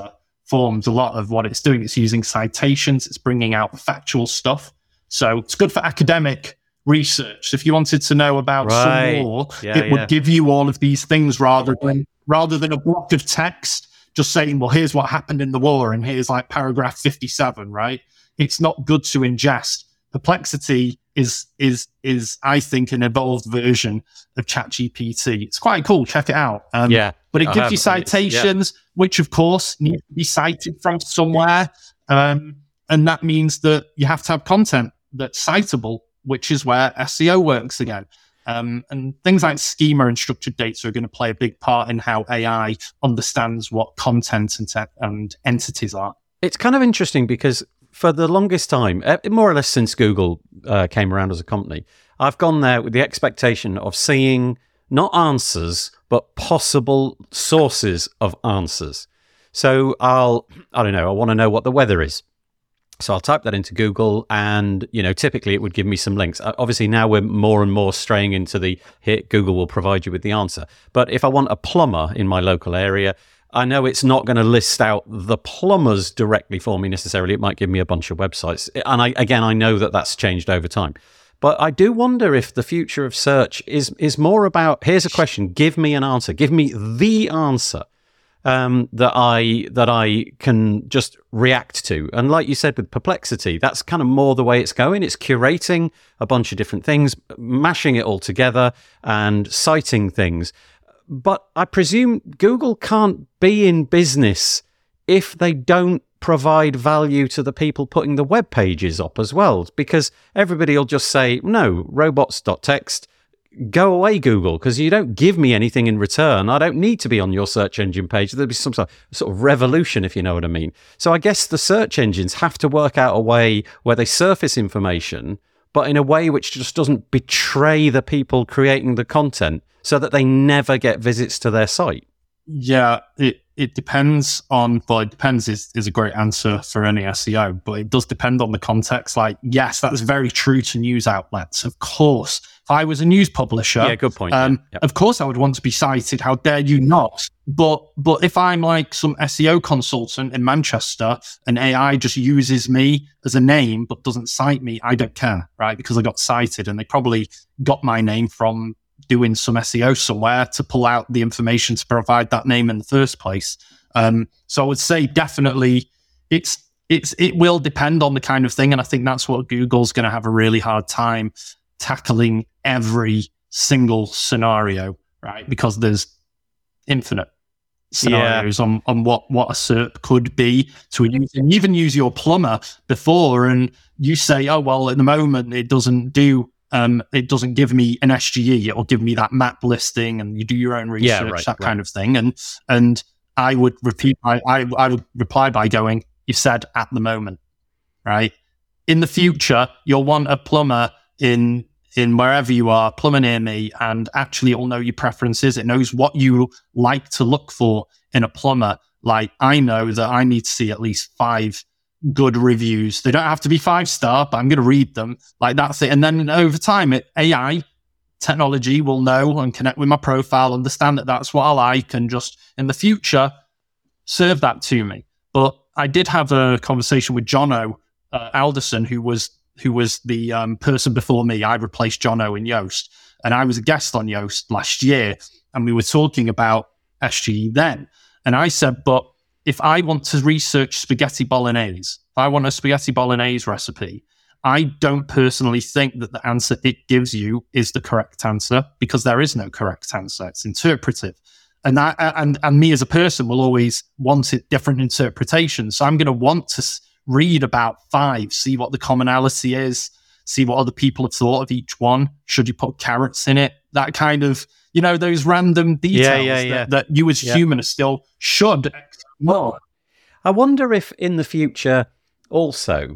forms a lot of what it's doing. It's using citations, it's bringing out factual stuff. So it's good for academic research. If you wanted to know about right. some law, yeah, it yeah. would give you all of these things rather than rather than a block of text just saying, well, here's what happened in the war and here's like paragraph fifty-seven, right? It's not good to ingest. Perplexity is is is I think an evolved version of ChatGPT. It's quite cool. Check it out. Um, yeah, but it I gives have, you citations, yeah. which of course need to be cited from somewhere, um, and that means that you have to have content that's citable, which is where S E O works again. Um, and things like schema and structured data are going to play a big part in how A I understands what content and, te- and entities are. It's kind of interesting because for the longest time, more or less since Google uh, came around as a company, I've gone there with the expectation of seeing not answers, but possible sources of answers. So I'll, I don't know, I want to know what the weather is. So I'll type that into Google and, you know, typically it would give me some links. Obviously now we're more and more straying into the, here, Google will provide you with the answer. But if I want a plumber in my local area, I know it's not going to list out the plumbers directly for me necessarily. It might give me a bunch of websites. And I, again, I know that that's changed over time. But I do wonder if the future of search is is more about, here's a question, give me an answer, give me the answer um, that I that I can just react to. And like you said with Perplexity, that's kind of more the way it's going. It's curating a bunch of different things, mashing it all together and citing things. But I presume Google can't be in business if they don't provide value to the people putting the web pages up as well, because everybody will just say, no, robots.txt, go away, Google, because you don't give me anything in return. I don't need to be on your search engine page. There'll be some sort of revolution, if you know what I mean. So I guess the search engines have to work out a way where they surface information, but in a way which just doesn't betray the people creating the content so that they never get visits to their site. Yeah, it, it depends on, well, it depends is, is a great answer for any S E O, but it does depend on the context. Like, yes, that's very true to news outlets. Of course, if I was a news publisher, yeah, good point. Um, yeah. Yep. Of course I would want to be cited. How dare you not? But but if I'm like some S E O consultant in Manchester and A I just uses me as a name but doesn't cite me, I don't care, right? Because I got cited and they probably got my name from doing some S E O somewhere to pull out the information to provide that name in the first place. Um, so I would say definitely it's it's it will depend on the kind of thing, and I think that's what Google's going to have a really hard time tackling every single scenario, right? Because there's infinite scenarios yeah. on, on what, what a S E R P could be to a user. And even use your plumber before and you say, oh, well, at the moment it doesn't do Um, it doesn't give me an S G E. It'll give me that map listing, and you do your own research, yeah, right, that right. kind of thing. And and I would repeat, I, I I would reply by going, "You said at the moment, right? In the future, you'll want a plumber in in wherever you are, plumber near me, and actually, it'll know your preferences. It knows what you like to look for in a plumber. Like I know that I need to see at least five." Good reviews. They don't have to be five star, but I'm going to read them. Like that's it. And then over time, it, A I technology will know and connect with my profile, understand that that's what I like, and just in the future serve that to me. But I did have a conversation with Jono uh, Alderson, who was who was the um, person before me. I replaced Jono in Yoast, and I was a guest on Yoast last year, and we were talking about S G E then. And I said, but if I want to research spaghetti bolognese, if I want a spaghetti bolognese recipe, I don't personally think that the answer it gives you is the correct answer, because there is no correct answer. It's interpretive. And that, and, and me as a person will always want it different interpretations. So I'm going to want to read about five, see what the commonality is, see what other people have thought of each one. Should you put carrots in it? That kind of, you know, those random details yeah, yeah, yeah. That, that you as yeah. humans still should. Well, I wonder if in the future also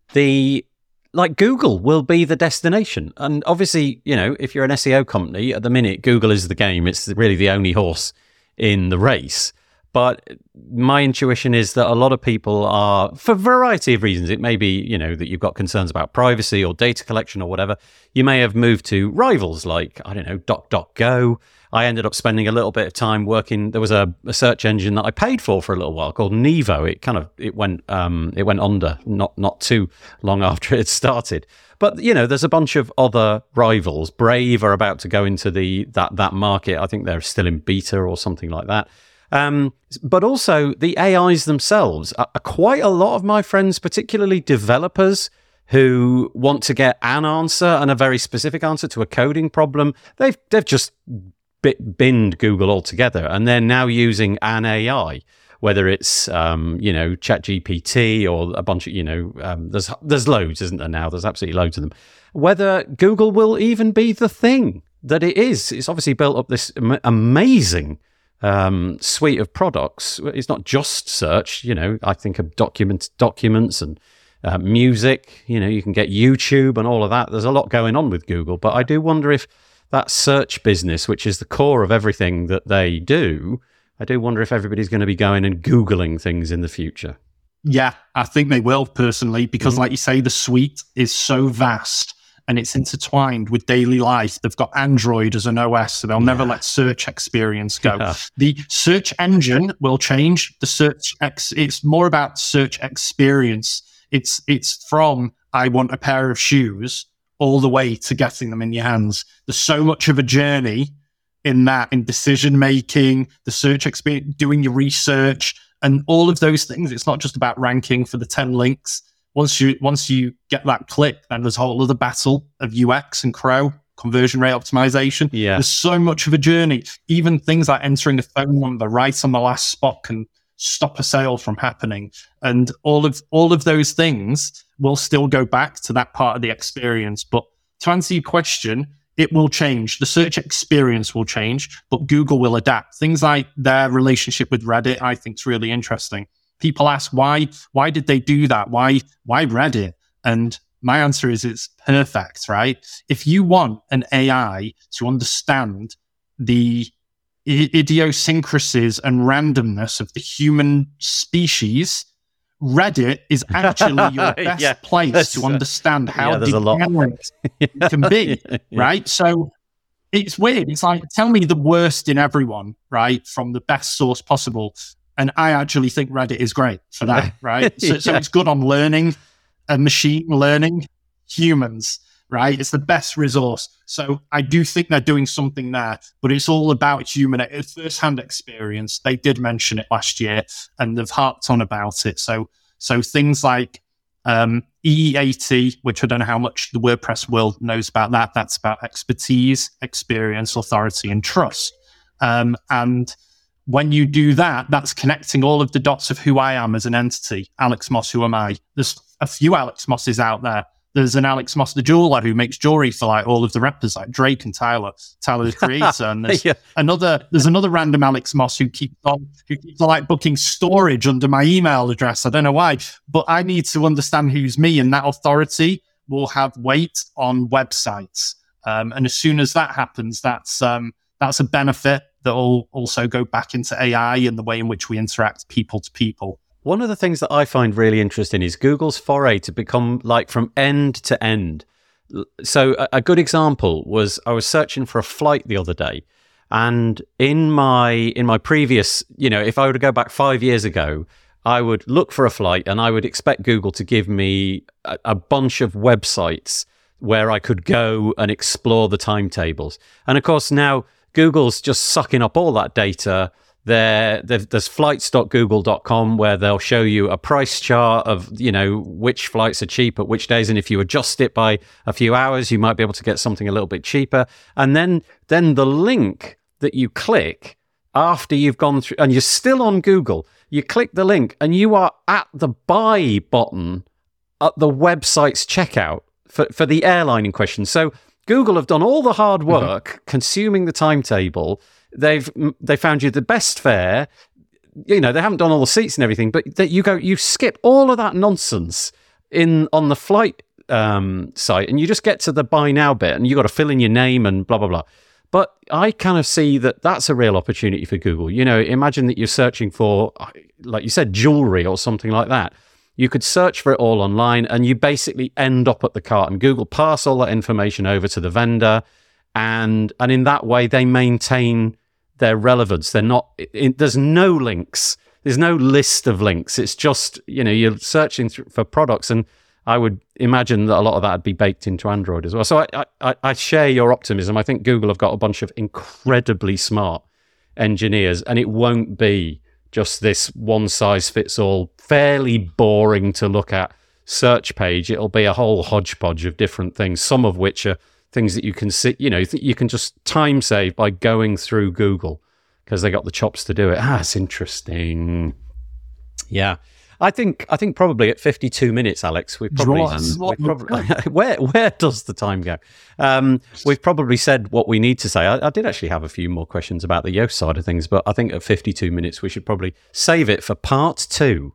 the like Google will be the destination. And obviously, you know, if you're an S E O company at the minute, Google is the game. It's really the only horse in the race. But my intuition is that a lot of people are, for a variety of reasons, it may be, you know, that you've got concerns about privacy or data collection or whatever. You may have moved to rivals like, I don't know, DuckDuckGo. I ended up spending a little bit of time working. There was a, a search engine that I paid for for a little while called Nevo. It kind of, it went, um, it went under not, not too long after it started. But, you know, there's a bunch of other rivals. Brave are about to go into the, that, that market. I think they're still in beta or something like that. Um, but also the A Is themselves. Uh, quite a lot of my friends, particularly developers who want to get an answer and a very specific answer to a coding problem, they've they've just bit, binned Google altogether, and they're now using an A I, whether it's um, you know ChatGPT or a bunch of you know um, there's there's loads, isn't there now? There's absolutely loads of them. Whether Google will even be the thing that it is. It's obviously built up this am- amazing. Um, suite of products. It's not just search, you know, I think of documents, documents and uh, music, you know, you can get YouTube and all of that. There's a lot going on with Google, but I do wonder if that search business, which is the core of everything that they do, I do wonder if everybody's going to be going and Googling things in the future. Yeah, I think they will personally, because mm-hmm. like you say, the suite is so vast and it's intertwined with daily life. They've got Android as an O S, so they'll yeah. never let search experience go. Yeah. The search engine will change. The search ex, it's more about search experience. It's it's from I want a pair of shoes all the way to getting them in your hands. There's so much of a journey in that, in decision making, the search experience, doing your research, and all of those things. It's not just about ranking for the ten links. Once you once you get that click, then there's a whole other battle of U X and C R O, conversion rate optimization. Yeah. There's so much of a journey. Even things like entering a phone number right on the last spot can stop a sale from happening. And all of all of those things will still go back to that part of the experience. But to answer your question, it will change. The search experience will change, but Google will adapt. Things like their relationship with Reddit, I think, is really interesting. People ask, why why did they do that? Why why Reddit? And my answer is it's perfect, right? If you want an A I to understand the I- idiosyncrasies and randomness of the human species, Reddit is actually your best yeah, place to understand how yeah, degenerate it can be, yeah. right? So it's weird. It's like, tell me the worst in everyone, right? From the best source possible. And I actually think Reddit is great for that, right? So, yeah. so it's good on learning, and machine learning humans, right? It's the best resource. So I do think they're doing something there, but it's all about human first-hand experience. They did mention it last year, and they've harped on about it. So, so things like um, E E A T, which I don't know how much the WordPress world knows about that. That's about expertise, experience, authority, and trust. Um, and when you do that, that's connecting all of the dots of who I am as an entity. Alex Moss, who am I? There's a few Alex Mosses out there. There's an Alex Moss, the jeweler, who makes jewelry for like all of the rappers, like Drake and Tyler. Tyler, the creator, and there's yeah. another. There's another random Alex Moss who keeps on, who keeps on like booking storage under my email address. I don't know why, but I need to understand who's me, and that authority will have weight on websites. Um, and as soon as that happens, that's um, that's a benefit that will also go back into A I and the way in which we interact people to people. One of the things that I find really interesting is Google's foray to become like from end to end. So a, a good example was I was searching for a flight the other day, and in my in my previous, you know, if I were to go back five years ago, I would look for a flight and I would expect Google to give me a, a bunch of websites where I could go and explore the timetables. And of course now Google's just sucking up all that data. There, there's flights dot google dot com where they'll show you a price chart of, you know, which flights are cheap at which days. And if you adjust it by a few hours, you might be able to get something a little bit cheaper. And then, then the link that you click after you've gone through, and you're still on Google, you click the link and you are at the buy button at the website's checkout for, for the airline in question. So Google have done all the hard work mm-hmm. consuming the timetable. They've they found you the best fare. You know, they haven't done all the seats and everything, but that you go, you skip all of that nonsense in on the flight um, site, and you just get to the buy now bit, and you got to fill in your name and blah blah blah. But I kind of see that that's a real opportunity for Google. You know, imagine that you're searching for, like you said, jewelry or something like that. You could search for it all online and you basically end up at the cart, and Google pass all that information over to the vendor. And and in that way, they maintain their relevance. They're not, it, there's no links. There's no list of links. It's just, you know, you're searching th- for products, and I would imagine that a lot of that would be baked into Android as well. So I, I, I share your optimism. I think Google have got a bunch of incredibly smart engineers, and it won't be just this one-size-fits-all, fairly boring to look at search page. It'll be a whole hodgepodge of different things, some of which are things that you can see, you know, you can just time save by going through Google because they got the chops to do it. Ah, it's interesting. Yeah. I think I think probably at fifty-two minutes, Alex, we've probably, we've probably where where does the time go? Um, we've probably said what we need to say. I, I did actually have a few more questions about the Yoast side of things, but I think at fifty-two minutes we should probably save it for part two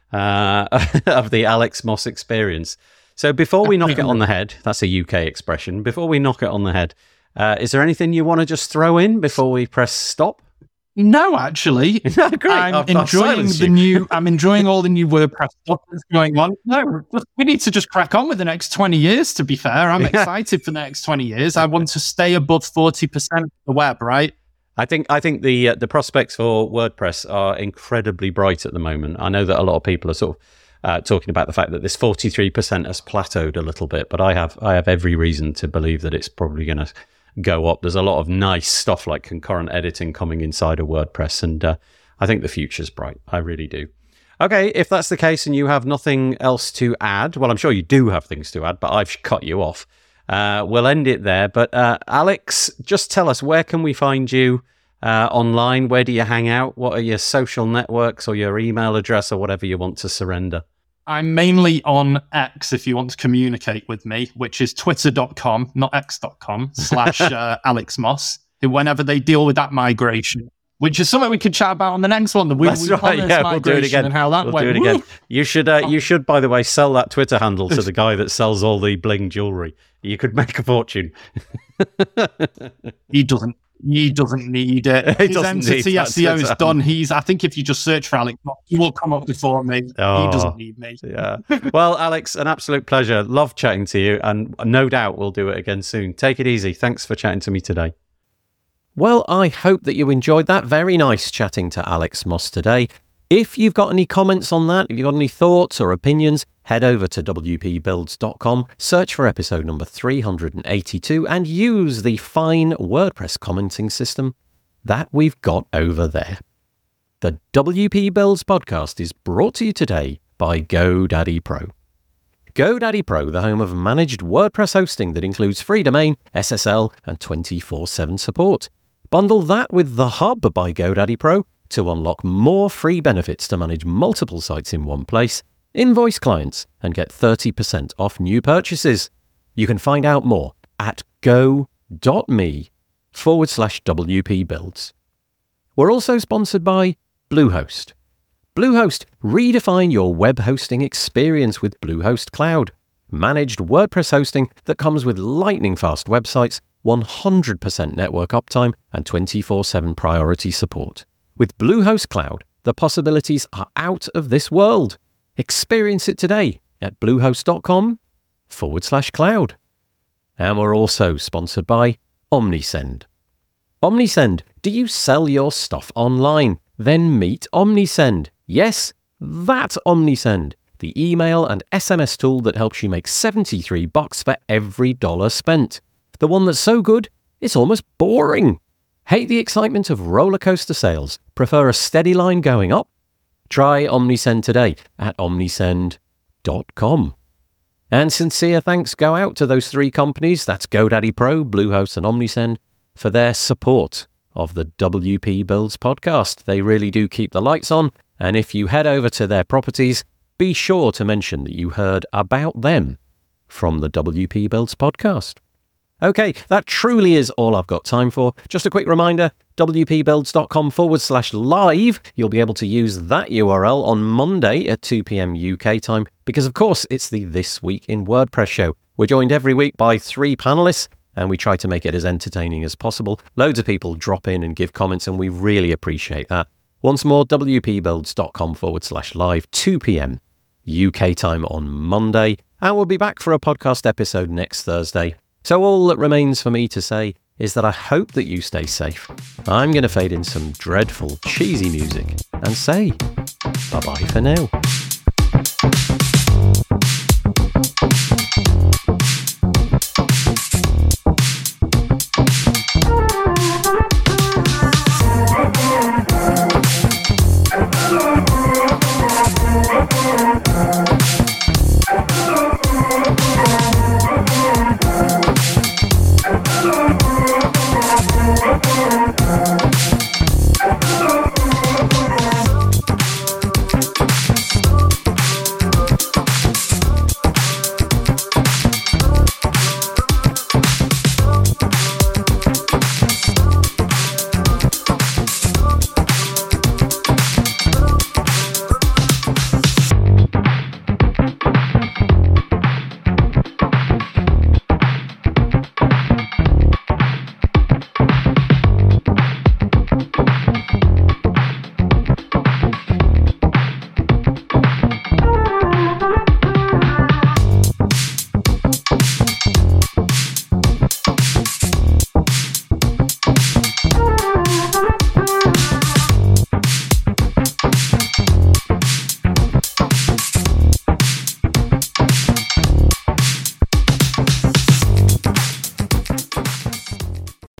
uh, of the Alex Moss experience. So before we knock it on the head, that's a U K expression. Before we knock it on the head, uh, is there anything you want to just throw in before we press stop? No, actually, Great. I'm I've, enjoying I've the you. new. I'm enjoying all the new WordPress stuff that's going on. No, we need to just crack on with the next twenty years. To be fair, I'm excited for the next twenty years. I want to stay above forty percent of the web, right? I think I think the uh, the prospects for WordPress are incredibly bright at the moment. I know that a lot of people are sort of uh, talking about the fact that this forty-three percent has plateaued a little bit, but I have I have every reason to believe that it's probably going to go up. There's a lot of nice stuff like concurrent editing coming inside of WordPress, and uh, I think the future's bright. I really do. Okay, if that's the case and you have nothing else to add, well, I'm sure you do have things to add, but I've cut you off. Uh, we'll end it there. But uh, Alex, just tell us, where can we find you uh, online? Where do you hang out? What are your social networks or your email address or whatever you want to surrender? I'm mainly on X if you want to communicate with me, which is twitter.com, not x.com, slash uh, Alex Moss, who whenever they deal with that migration, which is something we could chat about on the next one, the That's right, yeah, we'll do it again. And how that we'll went. do it again. You should, uh, you should, by the way, sell that Twitter handle to the guy that sells all the bling jewelry. You could make a fortune. He doesn't. He doesn't need it. He His doesn't entity need S E O is done. He's. I think if you just search for Alex, he will come up before me. Oh, he doesn't need me. Yeah. Well, Alex, an absolute pleasure. Love chatting to you, and no doubt we'll do it again soon. Take it easy. Thanks for chatting to me today. Well, I hope that you enjoyed that. Very nice chatting to Alex Moss today. If you've got any comments on that, if you've got any thoughts or opinions, head over to w p builds dot com, search for episode number three hundred eighty-two, and use the fine WordPress commenting system that we've got over there. The W P Builds podcast is brought to you today by GoDaddy Pro. GoDaddy Pro, the home of managed WordPress hosting that includes free domain, S S L, and twenty-four seven support. Bundle that with The Hub by GoDaddy Pro to unlock more free benefits to manage multiple sites in one place, invoice clients, and get thirty percent off new purchases. You can find out more at go.me forward slash WP Builds. We're also sponsored by Bluehost. Bluehost, redefine your web hosting experience with Bluehost Cloud. Managed WordPress hosting that comes with lightning-fast websites, one hundred percent network uptime, and twenty-four seven priority support. With Bluehost Cloud, the possibilities are out of this world. Experience it today at bluehost.com forward slash cloud. And we're also sponsored by Omnisend. Omnisend, do you sell your stuff online? Then meet Omnisend. Yes, that Omnisend, the email and S M S tool that helps you make seventy-three bucks for every dollar spent. The one that's so good, it's almost boring. Hate the excitement of roller coaster sales? Prefer a steady line going up? Try Omnisend today at omnisend dot com. And sincere thanks go out to those three companies, that's GoDaddy Pro, Bluehost and Omnisend, for their support of the W P Builds podcast. They really do keep the lights on, and if you head over to their properties, be sure to mention that you heard about them from the W P Builds podcast. Okay, that truly is all I've got time for. Just a quick reminder, wpbuilds.com forward slash live. You'll be able to use that U R L on Monday at two p.m. U K time, because of course it's the This Week in WordPress show. We're joined every week by three panelists, and we try to make it as entertaining as possible. Loads of people drop in and give comments, and we really appreciate that. Once more, wpbuilds.com forward slash live, two p.m. U K time on Monday, and we'll be back for a podcast episode next Thursday. So all that remains for me to say is that I hope that you stay safe. I'm going to fade in some dreadful, cheesy music and say bye-bye for now.